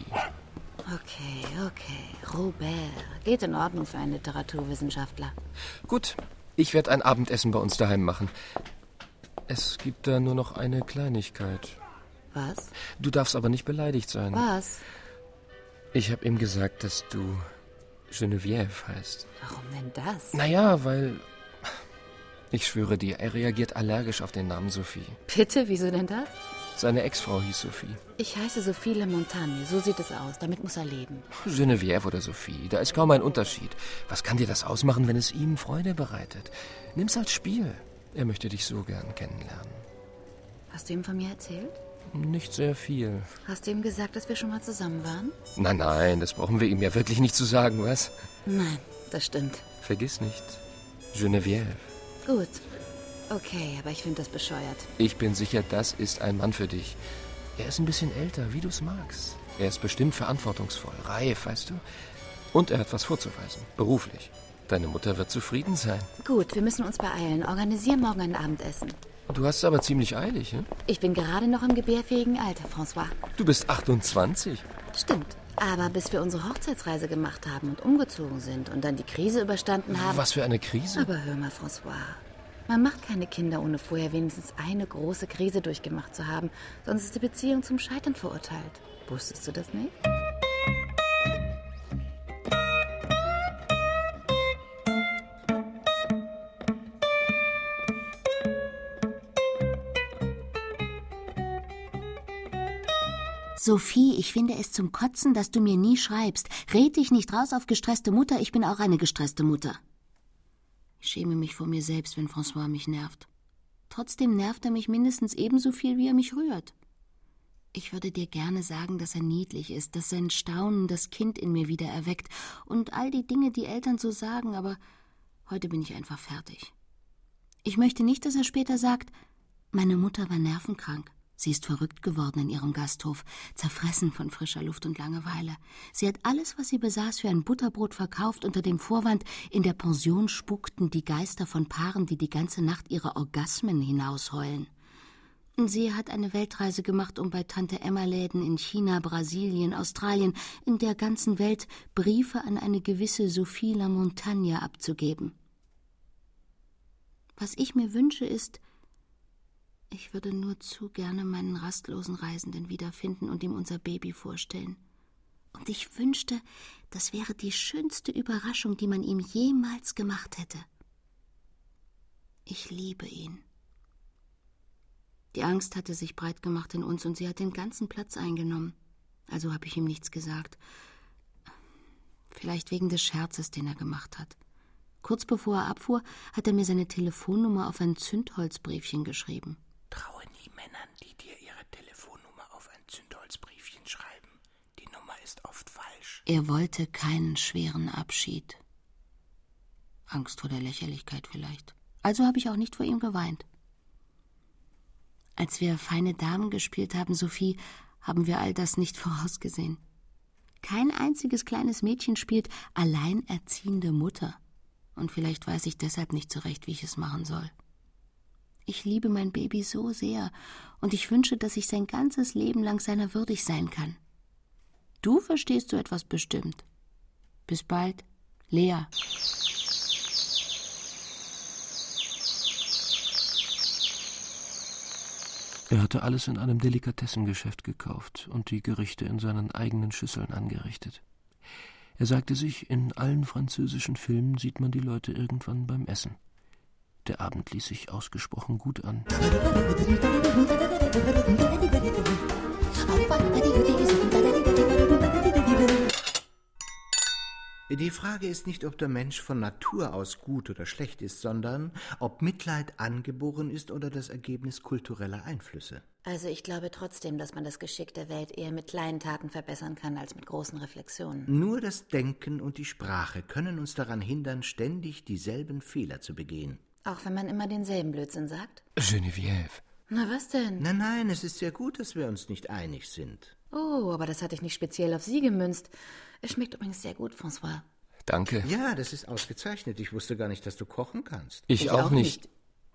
Okay. Robert. Geht in Ordnung für einen Literaturwissenschaftler. Gut, ich werde ein Abendessen bei uns daheim machen. Es gibt da nur noch eine Kleinigkeit. Was? Du darfst aber nicht beleidigt sein. Was? Ich habe ihm gesagt, dass du Geneviève heißt. Warum denn das? Naja, weil... Ich schwöre dir, er reagiert allergisch auf den Namen Sophie. Bitte, wieso denn das? Seine Ex-Frau hieß Sophie. Ich heiße Sophie La Montagne, so sieht es aus. Damit muss er leben. Geneviève oder Sophie, da ist kaum ein Unterschied. Was kann dir das ausmachen, wenn es ihm Freude bereitet? Nimm's als Spiel. Er möchte dich so gern kennenlernen. Hast du ihm von mir erzählt? Nicht sehr viel. Hast du ihm gesagt, dass wir schon mal zusammen waren? Nein, das brauchen wir ihm ja wirklich nicht zu sagen, was? Nein, das stimmt. Vergiss nicht, Geneviève. Gut. Okay, aber ich finde das bescheuert. Ich bin sicher, das ist ein Mann für dich. Er ist ein bisschen älter, wie du es magst. Er ist bestimmt verantwortungsvoll, reif, weißt du? Und er hat was vorzuweisen, beruflich. Deine Mutter wird zufrieden sein. Gut, wir müssen uns beeilen. Organisier morgen ein Abendessen. Du hast es aber ziemlich eilig, ne? Ich bin gerade noch im gebärfähigen Alter, François. Du bist 28. Stimmt. Aber bis wir unsere Hochzeitsreise gemacht haben und umgezogen sind und dann die Krise überstanden haben... Was für eine Krise? Aber hör mal, François, man macht keine Kinder, ohne vorher wenigstens eine große Krise durchgemacht zu haben. Sonst ist die Beziehung zum Scheitern verurteilt. Wusstest du das nicht? Sophie, ich finde es zum Kotzen, dass du mir nie schreibst. Red dich nicht raus auf gestresste Mutter, ich bin auch eine gestresste Mutter. Ich schäme mich vor mir selbst, wenn François mich nervt. Trotzdem nervt er mich mindestens ebenso viel, wie er mich rührt. Ich würde dir gerne sagen, dass er niedlich ist, dass sein Staunen das Kind in mir wieder erweckt und all die Dinge, die Eltern so sagen, aber heute bin ich einfach fertig. Ich möchte nicht, dass er später sagt, meine Mutter war nervenkrank. Sie ist verrückt geworden in ihrem Gasthof, zerfressen von frischer Luft und Langeweile. Sie hat alles, was sie besaß, für ein Butterbrot verkauft, unter dem Vorwand, in der Pension spukten die Geister von Paaren, die die ganze Nacht ihre Orgasmen hinausheulen. Sie hat eine Weltreise gemacht, um bei Tante Emma-Läden in China, Brasilien, Australien, in der ganzen Welt Briefe an eine gewisse Sophie La Montagne abzugeben. Was ich mir wünsche, ist, ich würde nur zu gerne meinen rastlosen Reisenden wiederfinden und ihm unser Baby vorstellen. Und ich wünschte, das wäre die schönste Überraschung, die man ihm jemals gemacht hätte. Ich liebe ihn. Die Angst hatte sich breit gemacht in uns und sie hat den ganzen Platz eingenommen. Also habe ich ihm nichts gesagt. Vielleicht wegen des Scherzes, den er gemacht hat. Kurz bevor er abfuhr, hat er mir seine Telefonnummer auf ein Zündholzbriefchen geschrieben. Traue nie Männern, die dir ihre Telefonnummer auf ein Zündholzbriefchen schreiben. Die Nummer ist oft falsch. Er wollte keinen schweren Abschied. Angst vor der Lächerlichkeit vielleicht. Also habe ich auch nicht vor ihm geweint. Als wir feine Damen gespielt haben, Sophie, haben wir all das nicht vorausgesehen. Kein einziges kleines Mädchen spielt alleinerziehende Mutter. Und vielleicht weiß ich deshalb nicht so recht, wie ich es machen soll. Ich liebe mein Baby so sehr und ich wünsche, dass ich sein ganzes Leben lang seiner würdig sein kann. Du verstehst so etwas bestimmt. Bis bald, Lea. Er hatte alles in einem Delikatessengeschäft gekauft und die Gerichte in seinen eigenen Schüsseln angerichtet. Er sagte sich, in allen französischen Filmen sieht man die Leute irgendwann beim Essen. Der Abend ließ sich ausgesprochen gut an. Die Frage ist nicht, ob der Mensch von Natur aus gut oder schlecht ist, sondern ob Mitleid angeboren ist oder das Ergebnis kultureller Einflüsse. Also ich glaube trotzdem, dass man das Geschick der Welt eher mit kleinen Taten verbessern kann, als mit großen Reflexionen. Nur das Denken und die Sprache können uns daran hindern, ständig dieselben Fehler zu begehen. Auch wenn man immer denselben Blödsinn sagt? Geneviève. Na, was denn? Nein, es ist sehr gut, dass wir uns nicht einig sind. Oh, aber das hatte ich nicht speziell auf Sie gemünzt. Es schmeckt übrigens sehr gut, François. Danke. Ja, das ist ausgezeichnet. Ich wusste gar nicht, dass du kochen kannst. Ich auch nicht.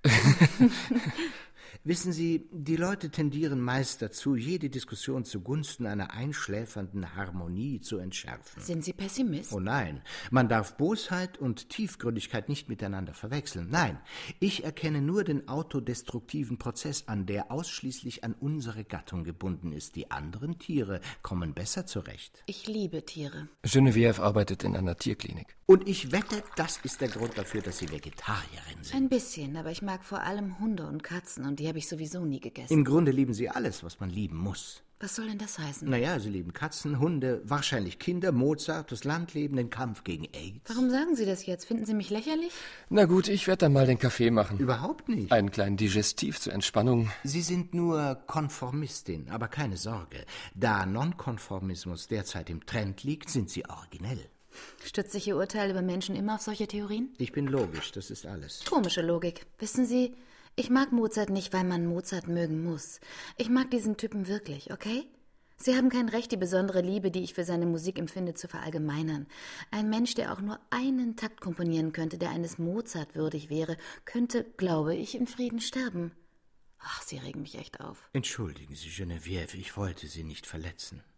Wissen Sie, die Leute tendieren meist dazu, jede Diskussion zugunsten einer einschläfernden Harmonie zu entschärfen. Sind Sie Pessimist? Oh nein, man darf Bosheit und Tiefgründigkeit nicht miteinander verwechseln. Nein, ich erkenne nur den autodestruktiven Prozess an, der ausschließlich an unsere Gattung gebunden ist. Die anderen Tiere kommen besser zurecht. Ich liebe Tiere. Geneviève arbeitet in einer Tierklinik. Und ich wette, das ist der Grund dafür, dass Sie Vegetarierin sind. Ein bisschen, aber ich mag vor allem Hunde und Katzen und die habe ich sowieso nie gegessen. Im Grunde lieben Sie alles, was man lieben muss. Was soll denn das heißen? Naja, Sie lieben Katzen, Hunde, wahrscheinlich Kinder, Mozart, das Landleben, den Kampf gegen AIDS. Warum sagen Sie das jetzt? Finden Sie mich lächerlich? Na gut, ich werde dann mal den Kaffee machen. Überhaupt nicht. Einen kleinen Digestiv zur Entspannung. Sie sind nur Konformistin, aber keine Sorge. Da Nonkonformismus derzeit im Trend liegt, sind Sie originell. Stützt sich Ihr Urteil über Menschen immer auf solche Theorien? Ich bin logisch, das ist alles. Komische Logik. Wissen Sie, ich mag Mozart nicht, weil man Mozart mögen muss. Ich mag diesen Typen wirklich, okay? Sie haben kein Recht, die besondere Liebe, die ich für seine Musik empfinde, zu verallgemeinern. Ein Mensch, der auch nur einen Takt komponieren könnte, der eines Mozart würdig wäre, könnte, glaube ich, in Frieden sterben. Ach, Sie regen mich echt auf. Entschuldigen Sie, Geneviève, ich wollte Sie nicht verletzen.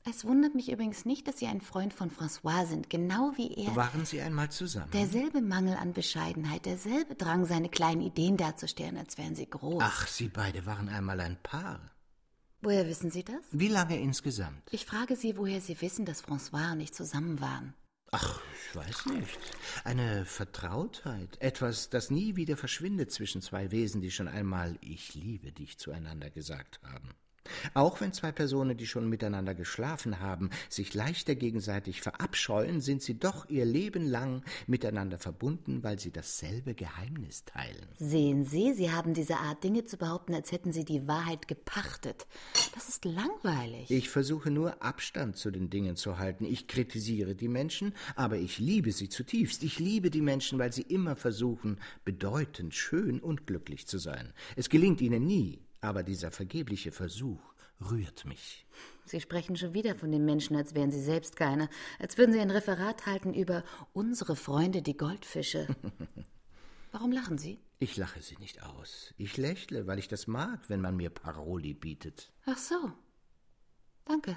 Es wundert mich übrigens nicht, dass Sie ein Freund von François sind, genau wie er. Waren Sie einmal zusammen? Derselbe Mangel an Bescheidenheit, derselbe Drang, seine kleinen Ideen darzustellen, als wären sie groß. Ach, Sie beide waren einmal ein Paar. Woher wissen Sie das? Wie lange insgesamt? Ich frage Sie, woher Sie wissen, dass François und ich zusammen waren. Ach, ich weiß nicht. Eine Vertrautheit. Etwas, das nie wieder verschwindet zwischen zwei Wesen, die schon einmal »Ich liebe dich« zueinander gesagt haben. Auch wenn zwei Personen, die schon miteinander geschlafen haben, sich leichter gegenseitig verabscheuen, sind sie doch ihr Leben lang miteinander verbunden, weil sie dasselbe Geheimnis teilen. Sehen Sie, Sie haben diese Art, Dinge zu behaupten, als hätten Sie die Wahrheit gepachtet. Das ist langweilig. Ich versuche nur, Abstand zu den Dingen zu halten. Ich kritisiere die Menschen, aber ich liebe sie zutiefst. Ich liebe die Menschen, weil sie immer versuchen, bedeutend, schön und glücklich zu sein. Es gelingt ihnen nie. Aber dieser vergebliche Versuch rührt mich. Sie sprechen schon wieder von den Menschen, als wären Sie selbst keiner. Als würden Sie ein Referat halten über unsere Freunde, die Goldfische. Warum lachen Sie? Ich lache sie nicht aus. Ich lächle, weil ich das mag, wenn man mir Paroli bietet. Ach so. Danke.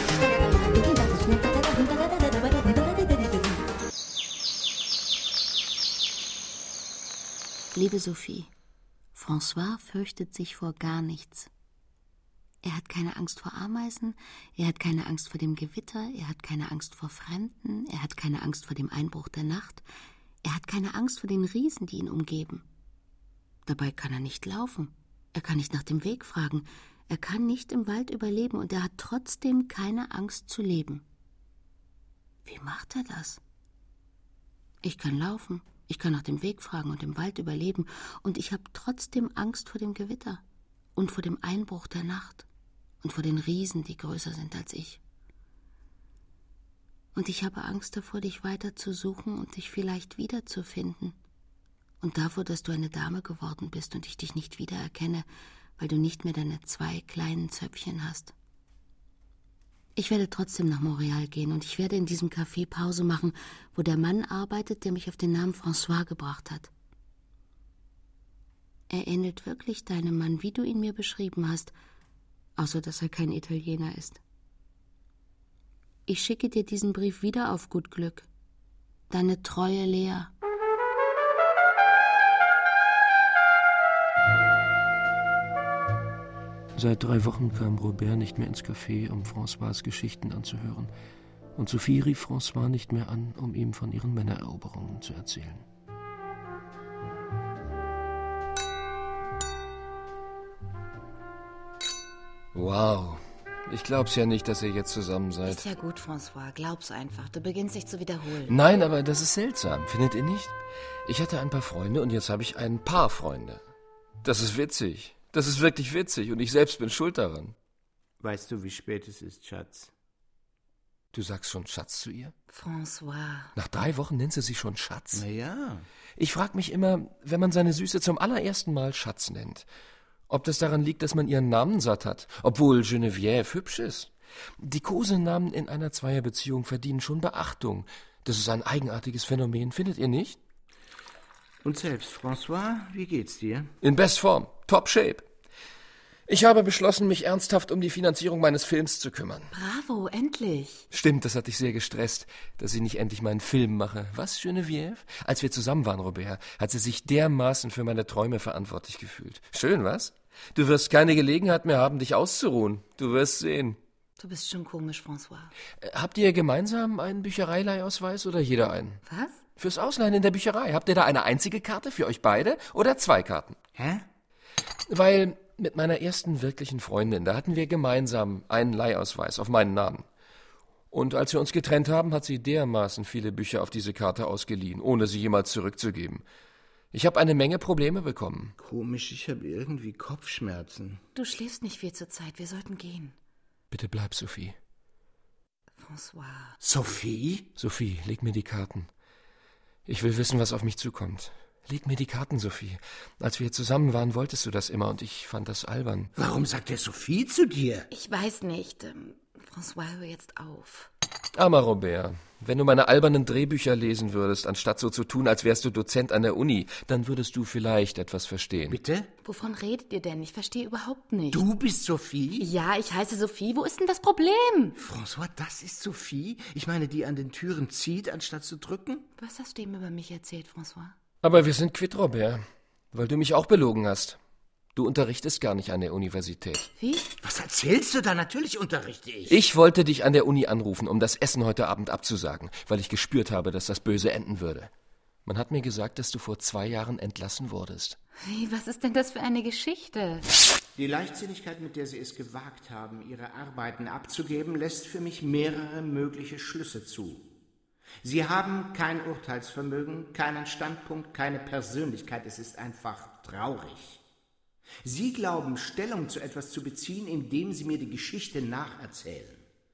Liebe Sophie, François fürchtet sich vor gar nichts. Er hat keine Angst vor Ameisen, er hat keine Angst vor dem Gewitter, er hat keine Angst vor Fremden, er hat keine Angst vor dem Einbruch der Nacht, er hat keine Angst vor den Riesen, die ihn umgeben. Dabei kann er nicht laufen, er kann nicht nach dem Weg fragen, er kann nicht im Wald überleben und er hat trotzdem keine Angst zu leben. Wie macht er das? Ich kann laufen. Ich kann nach dem Weg fragen und im Wald überleben, und ich habe trotzdem Angst vor dem Gewitter und vor dem Einbruch der Nacht und vor den Riesen, die größer sind als ich. Und ich habe Angst davor, dich weiter zu suchen und dich vielleicht wiederzufinden. Und davor, dass du eine Dame geworden bist und ich dich nicht wiedererkenne, weil du nicht mehr deine 2 kleinen Zöpfchen hast. Ich werde trotzdem nach Montreal gehen und ich werde in diesem Café Pause machen, wo der Mann arbeitet, der mich auf den Namen François gebracht hat. Er ähnelt wirklich deinem Mann, wie du ihn mir beschrieben hast, außer dass er kein Italiener ist. Ich schicke dir diesen Brief wieder auf gut Glück. Deine treue Lea. Seit 3 Wochen kam Robert nicht mehr ins Café, um François Geschichten anzuhören. Und Sophie rief François nicht mehr an, um ihm von ihren Männereroberungen zu erzählen. Wow. Ich glaub's ja nicht, dass ihr jetzt zusammen seid. Ist ja gut, François. Glaub's einfach. Du beginnst dich zu wiederholen. Nein, aber das ist seltsam, findet ihr nicht? Ich hatte ein paar Freunde und jetzt habe ich ein paar Freunde. Das ist witzig. Das ist wirklich witzig und ich selbst bin schuld daran. Weißt du, wie spät es ist, Schatz? Du sagst schon Schatz zu ihr? François. Nach 3 Wochen nennt sie sich schon Schatz? Na ja. Ich frage mich immer, wenn man seine Süße zum allerersten Mal Schatz nennt, ob das daran liegt, dass man ihren Namen satt hat, obwohl Geneviève hübsch ist. Die Kosenamen in einer Zweierbeziehung verdienen schon Beachtung. Das ist ein eigenartiges Phänomen, findet ihr nicht? Und selbst, François, wie geht's dir? In Bestform, top shape. Ich habe beschlossen, mich ernsthaft um die Finanzierung meines Films zu kümmern. Bravo, endlich. Stimmt, das hat dich sehr gestresst, dass ich nicht endlich meinen Film mache. Was, Geneviève? Als wir zusammen waren, Robert, hat sie sich dermaßen für meine Träume verantwortlich gefühlt. Schön, was? Du wirst keine Gelegenheit mehr haben, dich auszuruhen. Du wirst sehen. Du bist schon komisch, François. Habt ihr gemeinsam einen Büchereileihausweis oder jeder einen? Was? Fürs Ausleihen in der Bücherei. Habt ihr da eine einzige Karte für euch beide oder 2 Karten? Hä? Weil mit meiner ersten wirklichen Freundin, da hatten wir gemeinsam einen Leihausweis auf meinen Namen. Und als wir uns getrennt haben, hat sie dermaßen viele Bücher auf diese Karte ausgeliehen, ohne sie jemals zurückzugeben. Ich habe eine Menge Probleme bekommen. Komisch, ich habe irgendwie Kopfschmerzen. Du schläfst nicht viel zur Zeit. Wir sollten gehen. Bitte bleib, Sophie. François. Sophie? Sophie, leg mir die Karten. Ich will wissen, was auf mich zukommt. Leg mir die Karten, Sophie. Als wir zusammen waren, wolltest du das immer und ich fand das albern. Warum sagt der Sophie zu dir? Ich weiß nicht. François, hör jetzt auf. Armer Robert. Wenn du meine albernen Drehbücher lesen würdest, anstatt so zu tun, als wärst du Dozent an der Uni, dann würdest du vielleicht etwas verstehen. Bitte? Wovon redet ihr denn? Ich verstehe überhaupt nicht. Du bist Sophie? Ja, ich heiße Sophie. Wo ist denn das Problem? François, das ist Sophie? Ich meine, die an den Türen zieht, anstatt zu drücken? Was hast du ihm über mich erzählt, François? Aber wir sind quitt, Robert, weil du mich auch belogen hast. Du unterrichtest gar nicht an der Universität. Wie? Was erzählst du da? Natürlich unterrichte ich. Ich wollte dich an der Uni anrufen, um das Essen heute Abend abzusagen, weil ich gespürt habe, dass das böse enden würde. Man hat mir gesagt, dass du vor 2 Jahren entlassen wurdest. Wie, was ist denn das für eine Geschichte? Die Leichtsinnigkeit, mit der Sie es gewagt haben, Ihre Arbeiten abzugeben, lässt für mich mehrere mögliche Schlüsse zu. Sie haben kein Urteilsvermögen, keinen Standpunkt, keine Persönlichkeit. Es ist einfach traurig. Sie glauben, Stellung zu etwas zu beziehen, indem Sie mir die Geschichte nacherzählen.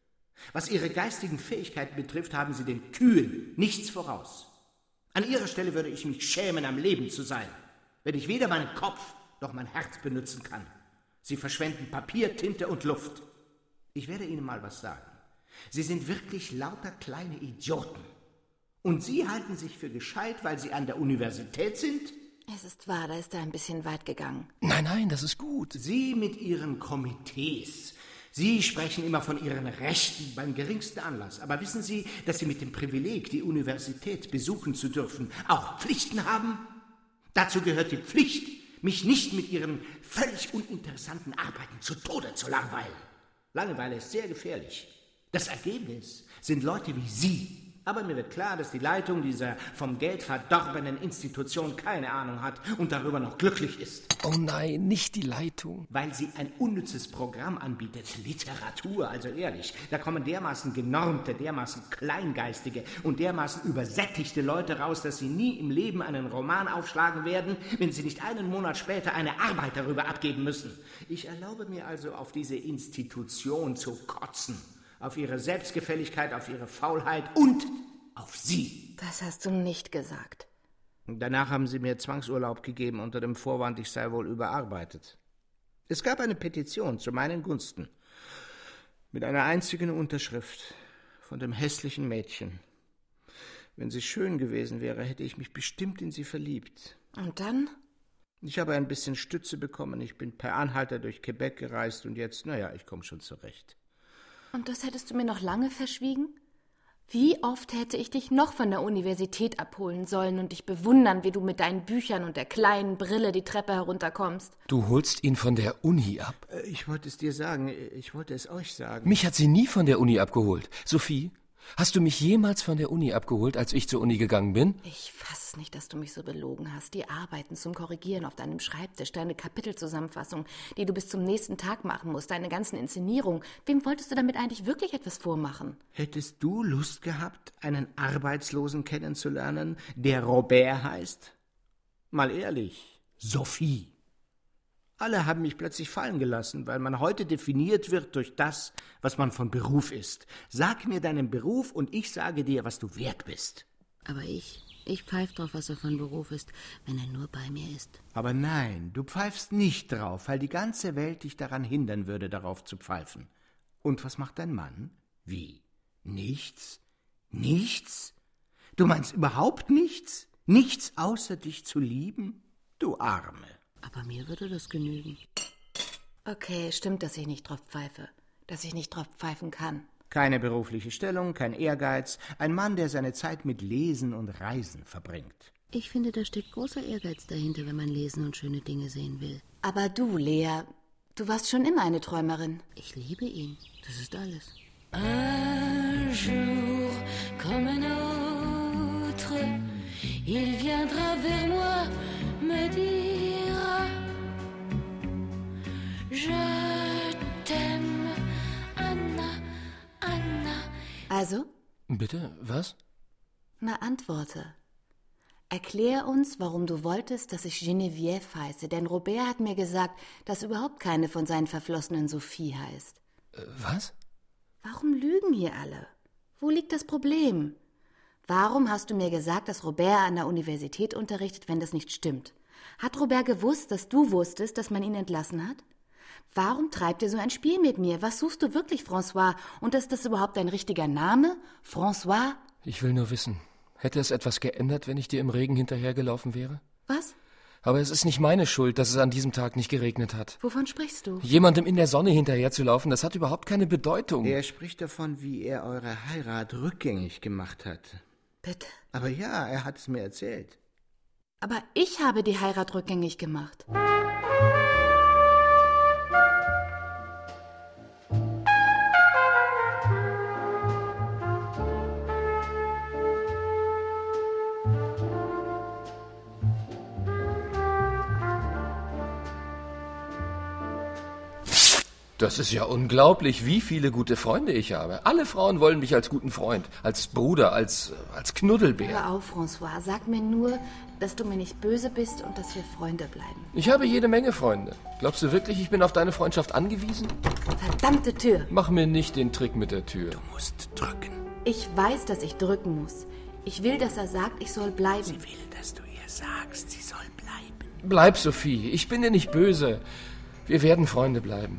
Was Ihre geistigen Fähigkeiten betrifft, haben Sie den Kühen nichts voraus. An Ihrer Stelle würde ich mich schämen, am Leben zu sein, wenn ich weder meinen Kopf noch mein Herz benutzen kann. Sie verschwenden Papier, Tinte und Luft. Ich werde Ihnen mal was sagen. Sie sind wirklich lauter kleine Idioten. Und Sie halten sich für gescheit, weil Sie an der Universität sind? Es ist wahr, da ist er ein bisschen weit gegangen. Nein, das ist gut. Sie mit Ihren Komitees. Sie sprechen immer von Ihren Rechten beim geringsten Anlass. Aber wissen Sie, dass Sie mit dem Privileg, die Universität besuchen zu dürfen, auch Pflichten haben? Dazu gehört die Pflicht, mich nicht mit Ihren völlig uninteressanten Arbeiten zu Tode zu langweilen. Langeweile ist sehr gefährlich. Das Ergebnis sind Leute wie Sie. Aber mir wird klar, dass die Leitung dieser vom Geld verdorbenen Institution keine Ahnung hat und darüber noch glücklich ist. Oh nein, nicht die Leitung. Weil sie ein unnützes Programm anbietet. Literatur, also ehrlich. Da kommen dermaßen genormte, dermaßen kleingeistige und dermaßen übersättigte Leute raus, dass sie nie im Leben einen Roman aufschlagen werden, wenn sie nicht einen Monat später eine Arbeit darüber abgeben müssen. Ich erlaube mir also, auf diese Institution zu kotzen. Auf ihre Selbstgefälligkeit, auf ihre Faulheit und auf Sie. Das hast du nicht gesagt. Danach haben sie mir Zwangsurlaub gegeben unter dem Vorwand, ich sei wohl überarbeitet. Es gab eine Petition zu meinen Gunsten mit einer einzigen Unterschrift von dem hässlichen Mädchen. Wenn sie schön gewesen wäre, hätte ich mich bestimmt in sie verliebt. Und dann? Ich habe ein bisschen Stütze bekommen, ich bin per Anhalter durch Quebec gereist und jetzt, ich komme schon zurecht. Und das hättest du mir noch lange verschwiegen? Wie oft hätte ich dich noch von der Universität abholen sollen und dich bewundern, wie du mit deinen Büchern und der kleinen Brille die Treppe herunterkommst? Du holst ihn von der Uni ab? Ich wollte es dir sagen, ich wollte es euch sagen. Mich hat sie nie von der Uni abgeholt. Sophie, hast du mich jemals von der Uni abgeholt, als ich zur Uni gegangen bin? Ich fass nicht, dass du mich so belogen hast. Die Arbeiten zum Korrigieren auf deinem Schreibtisch, deine Kapitelzusammenfassung, die du bis zum nächsten Tag machen musst, deine ganzen Inszenierungen. Wem wolltest du damit eigentlich wirklich etwas vormachen? Hättest du Lust gehabt, einen Arbeitslosen kennenzulernen, der Robert heißt? Mal ehrlich, Sophie. Alle haben mich plötzlich fallen gelassen, weil man heute definiert wird durch das, was man von Beruf ist. Sag mir deinen Beruf und ich sage dir, was du wert bist. Aber ich pfeife drauf, was er von Beruf ist, wenn er nur bei mir ist. Aber nein, du pfeifst nicht drauf, weil die ganze Welt dich daran hindern würde, darauf zu pfeifen. Und was macht dein Mann? Wie? Nichts? Nichts? Du meinst überhaupt nichts? Nichts außer dich zu lieben? Du Arme. Aber mir würde das genügen. Okay, stimmt, dass ich nicht drauf pfeife. Dass ich nicht drauf pfeifen kann. Keine berufliche Stellung, kein Ehrgeiz. Ein Mann, der seine Zeit mit Lesen und Reisen verbringt. Ich finde, da steckt großer Ehrgeiz dahinter, wenn man lesen und schöne Dinge sehen will. Aber du, Lea, du warst schon immer eine Träumerin. Ich liebe ihn. Das ist alles. Un jour comme un autre, il viendra vers moi, me dira Je t'aime, Anna, Anna. Also? Bitte, was? Na, antworte. Erklär uns, warum du wolltest, dass ich Geneviève heiße, denn Robert hat mir gesagt, dass überhaupt keine von seinen Verflossenen Sophie heißt. Was? Warum lügen hier alle? Wo liegt das Problem? Warum hast du mir gesagt, dass Robert an der Universität unterrichtet, wenn das nicht stimmt? Hat Robert gewusst, dass du wusstest, dass man ihn entlassen hat? Warum treibt ihr so ein Spiel mit mir? Was suchst du wirklich, François? Und ist das überhaupt dein richtiger Name? François Ich will nur wissen, hätte es etwas geändert, wenn ich dir im Regen hinterhergelaufen wäre? Was? Aber es ist nicht meine Schuld, dass es an diesem Tag nicht geregnet hat. Wovon sprichst du? Jemandem in der Sonne hinterherzulaufen, das hat überhaupt keine Bedeutung. Er spricht davon, wie er eure Heirat rückgängig gemacht hat. Bitte? Aber ja, er hat es mir erzählt. Aber ich habe die Heirat rückgängig gemacht. Das ist ja unglaublich, wie viele gute Freunde ich habe. Alle Frauen wollen mich als guten Freund, als Bruder, als Knuddelbär. Hör auf, François. Sag mir nur, dass du mir nicht böse bist und dass wir Freunde bleiben. Ich habe jede Menge Freunde. Glaubst du wirklich, ich bin auf deine Freundschaft angewiesen? Verdammte Tür. Mach mir nicht den Trick mit der Tür. Du musst drücken. Ich weiß, dass ich drücken muss. Ich will, dass er sagt, ich soll bleiben. Sie will, dass du ihr sagst, sie soll bleiben. Bleib, Sophie. Ich bin dir nicht böse. Wir werden Freunde bleiben.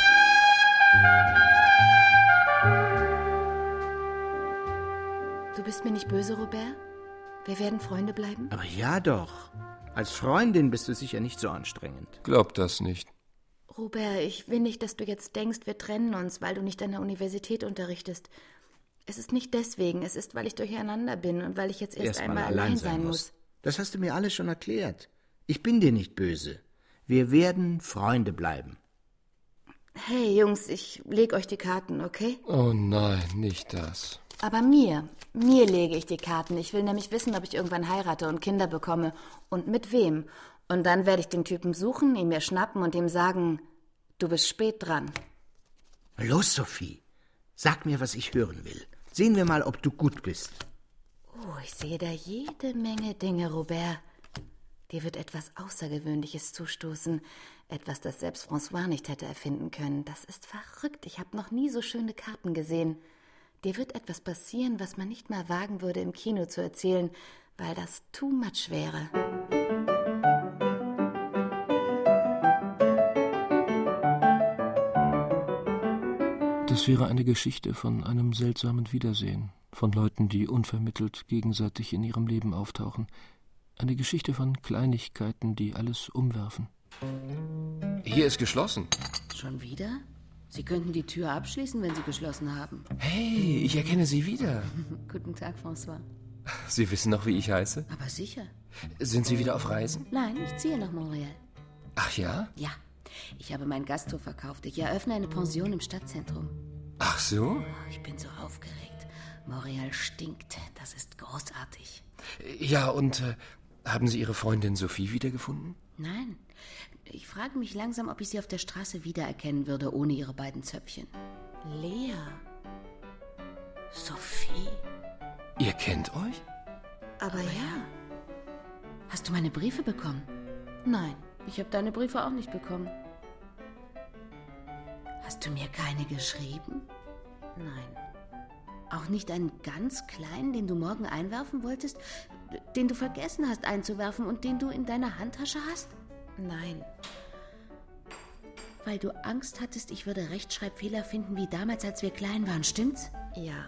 Du bist mir nicht böse, Robert? Wir werden Freunde bleiben? Aber ja doch. Als Freundin bist du sicher nicht so anstrengend. Glaub das nicht. Robert, ich will nicht, dass du jetzt denkst, wir trennen uns, weil du nicht an der Universität unterrichtest. Es ist nicht deswegen, es ist, weil ich durcheinander bin und weil ich jetzt erst einmal allein sein muss. Das hast du mir alles schon erklärt. Ich bin dir nicht böse. Wir werden Freunde bleiben. Hey, Jungs, ich leg euch die Karten, okay? Oh nein, nicht das. Aber mir lege ich die Karten. Ich will nämlich wissen, ob ich irgendwann heirate und Kinder bekomme. Und mit wem. Und dann werde ich den Typen suchen, ihn mir schnappen und ihm sagen, du bist spät dran. Los, Sophie. Sag mir, was ich hören will. Sehen wir mal, ob du gut bist. Oh, ich sehe da jede Menge Dinge, Robert. Dir wird etwas Außergewöhnliches zustoßen. Etwas, das selbst François nicht hätte erfinden können. Das ist verrückt. Ich habe noch nie so schöne Karten gesehen. Dir wird etwas passieren, was man nicht mal wagen würde, im Kino zu erzählen, weil das too much wäre. Das wäre eine Geschichte von einem seltsamen Wiedersehen, von Leuten, die unvermittelt gegenseitig in ihrem Leben auftauchen. Eine Geschichte von Kleinigkeiten, die alles umwerfen. Hier ist geschlossen. Schon wieder? Sie könnten die Tür abschließen, wenn Sie geschlossen haben. Hey, ich erkenne Sie wieder. Guten Tag, François. Sie wissen noch, wie ich heiße? Aber sicher. Sind Sie wieder auf Reisen? Nein, ich ziehe nach Montreal. Ach ja? Ja, ich habe mein Gasthof verkauft. Ich eröffne eine Pension im Stadtzentrum. Ach so? Oh, ich bin so aufgeregt. Montreal stinkt. Das ist großartig. Ja, und haben Sie Ihre Freundin Sophie wiedergefunden? Nein, ich frage mich langsam, ob ich sie auf der Straße wiedererkennen würde, ohne ihre beiden Zöpfchen. Lea. Sophie? Ihr kennt euch? Aber ja. Hast du meine Briefe bekommen? Nein. Ich habe deine Briefe auch nicht bekommen. Hast du mir keine geschrieben? Nein. Auch nicht einen ganz kleinen, den du morgen einwerfen wolltest? Den du vergessen hast einzuwerfen und den du in deiner Handtasche hast? Nein. Weil du Angst hattest, ich würde Rechtschreibfehler finden wie damals, als wir klein waren, stimmt's? Ja.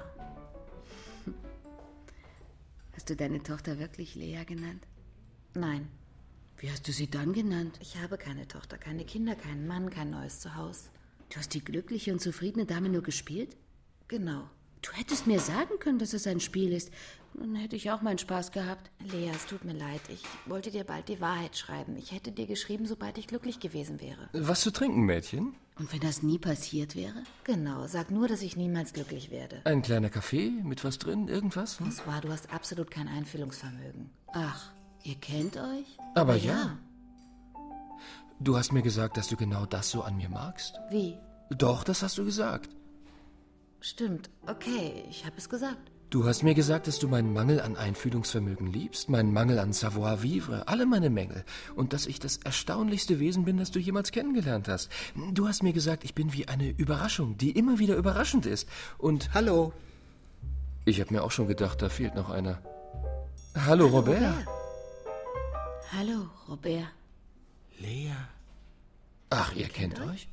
Hast du deine Tochter wirklich Lea genannt? Nein. Wie hast du sie dann genannt? Ich habe keine Tochter, keine Kinder, keinen Mann, kein neues Zuhause. Du hast die glückliche und zufriedene Dame nur gespielt? Genau. Du hättest mir sagen können, dass es ein Spiel ist. Dann hätte ich auch meinen Spaß gehabt. Lea, es tut mir leid. Ich wollte dir bald die Wahrheit schreiben. Ich hätte dir geschrieben, sobald ich glücklich gewesen wäre. Was zu trinken, Mädchen? Und wenn das nie passiert wäre? Genau, sag nur, dass ich niemals glücklich werde. Ein kleiner Kaffee mit was drin, irgendwas? François, du hast absolut kein Einfühlungsvermögen. Ach, ihr kennt euch? Aber ja. Du hast mir gesagt, dass du genau das so an mir magst. Wie? Doch, das hast du gesagt. Stimmt, okay, ich habe es gesagt. Du hast mir gesagt, dass du meinen Mangel an Einfühlungsvermögen liebst, meinen Mangel an Savoir-vivre, alle meine Mängel. Und dass ich das erstaunlichste Wesen bin, das du jemals kennengelernt hast. Du hast mir gesagt, ich bin wie eine Überraschung, die immer wieder überraschend ist. Und... Hallo. Ich habe mir auch schon gedacht, da fehlt noch einer. Hallo, Robert. Hallo, Robert. Lea. Ach, ihr kennt euch?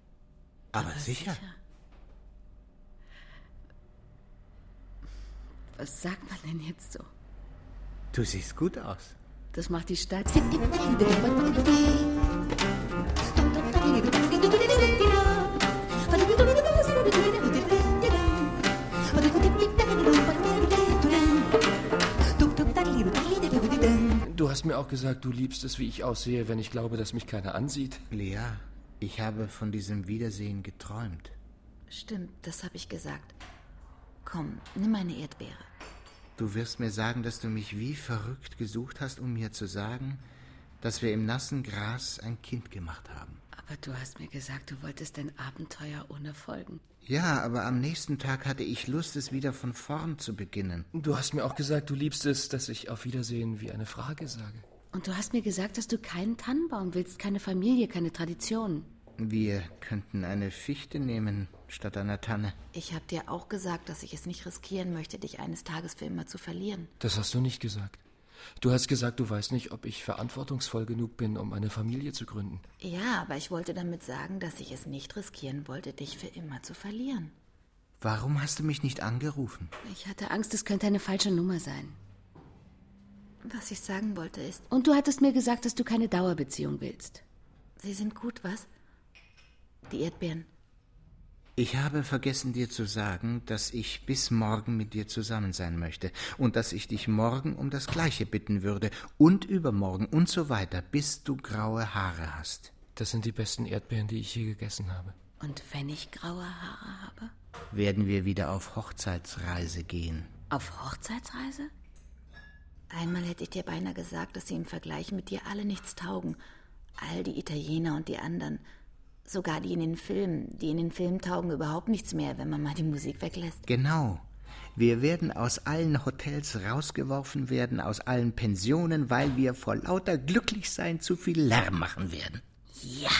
Aber sicher. Was sagt man denn jetzt so? Du siehst gut aus. Das macht die Stadt. Du hast mir auch gesagt, du liebst es, wie ich aussehe, wenn ich glaube, dass mich keiner ansieht. Lea, ich habe von diesem Wiedersehen geträumt. Stimmt, das habe ich gesagt. Komm, nimm eine Erdbeere. Du wirst mir sagen, dass du mich wie verrückt gesucht hast, um mir zu sagen, dass wir im nassen Gras ein Kind gemacht haben. Aber du hast mir gesagt, du wolltest ein Abenteuer ohne Folgen. Ja, aber am nächsten Tag hatte ich Lust, es wieder von vorn zu beginnen. Du hast mir auch gesagt, du liebst es, dass ich auf Wiedersehen wie eine Frage sage. Und du hast mir gesagt, dass du keinen Tannenbaum willst, keine Familie, keine Tradition. Wir könnten eine Fichte nehmen statt einer Tanne. Ich habe dir auch gesagt, dass ich es nicht riskieren möchte, dich eines Tages für immer zu verlieren. Das hast du nicht gesagt. Du hast gesagt, du weißt nicht, ob ich verantwortungsvoll genug bin, um eine Familie zu gründen. Ja, aber ich wollte damit sagen, dass ich es nicht riskieren wollte, dich für immer zu verlieren. Warum hast du mich nicht angerufen? Ich hatte Angst, es könnte eine falsche Nummer sein. Was ich sagen wollte ist, Und du hattest mir gesagt, dass du keine Dauerbeziehung willst. sie sind gut, was? Die Erdbeeren. Ich habe vergessen, dir zu sagen, dass ich bis morgen mit dir zusammen sein möchte und dass ich dich morgen um das Gleiche bitten würde und übermorgen und so weiter, bis du graue Haare hast. Das sind die besten Erdbeeren, die ich je gegessen habe. Und wenn ich graue Haare habe? Werden wir wieder auf Hochzeitsreise gehen. Auf Hochzeitsreise? Einmal hätte ich dir beinahe gesagt, dass sie im Vergleich mit dir alle nichts taugen. All die Italiener und die anderen. Sogar die in den Filmen. Die in den Filmen taugen überhaupt nichts mehr, wenn man mal die Musik weglässt. Genau. Wir werden aus allen Hotels rausgeworfen werden, aus allen Pensionen, weil wir vor lauter Glücklichsein zu viel Lärm machen werden. Ja!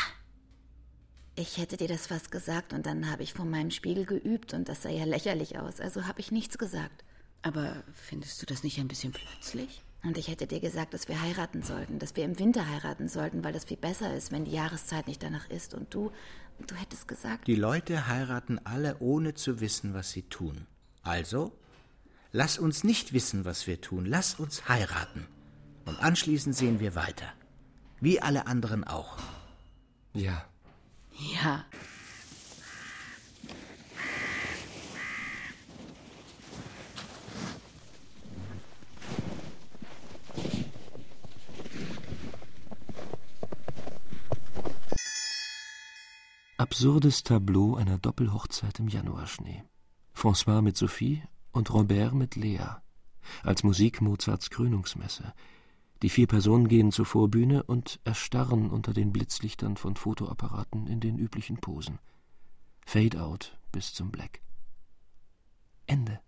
Ich hätte dir das fast gesagt und dann habe ich vor meinem Spiegel geübt und das sah ja lächerlich aus, also habe ich nichts gesagt. Aber findest du das nicht ein bisschen plötzlich? Und ich hätte dir gesagt, dass wir heiraten sollten, dass wir im Winter heiraten sollten, weil das viel besser ist, wenn die Jahreszeit nicht danach ist. Und du hättest gesagt... Die Leute heiraten alle, ohne zu wissen, was sie tun. Also, lass uns nicht wissen, was wir tun. Lass uns heiraten. Und anschließend sehen wir weiter. Wie alle anderen auch. Ja. Ja. Absurdes Tableau einer Doppelhochzeit im Januarschnee. François mit Sophie und Robert mit Lea. Als Musik Mozarts Krönungsmesse. Die 4 Personen gehen zur Vorbühne und erstarren unter den Blitzlichtern von Fotoapparaten in den üblichen Posen. Fade out bis zum Black. Ende.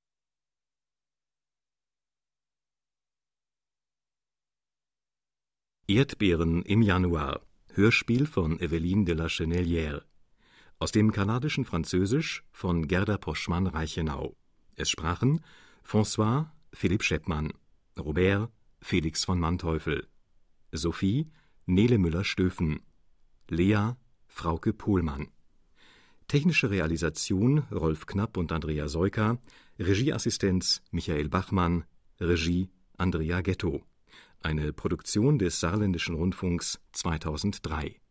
Erdbeeren im Januar. Hörspiel von Eveline de la Chenelière. Aus dem kanadischen Französisch von Gerda Poschmann-Reichenau. Es sprachen François Philipp Scheppmann, Robert Felix von Manteuffel, Sophie Nele Müller-Stöfen, Lea Frauke Pohlmann. Technische Realisation Rolf Knapp und Andrea Seuka, Regieassistenz Michael Bachmann, Regie Andrea Ghetto. Eine Produktion des Saarländischen Rundfunks 2003.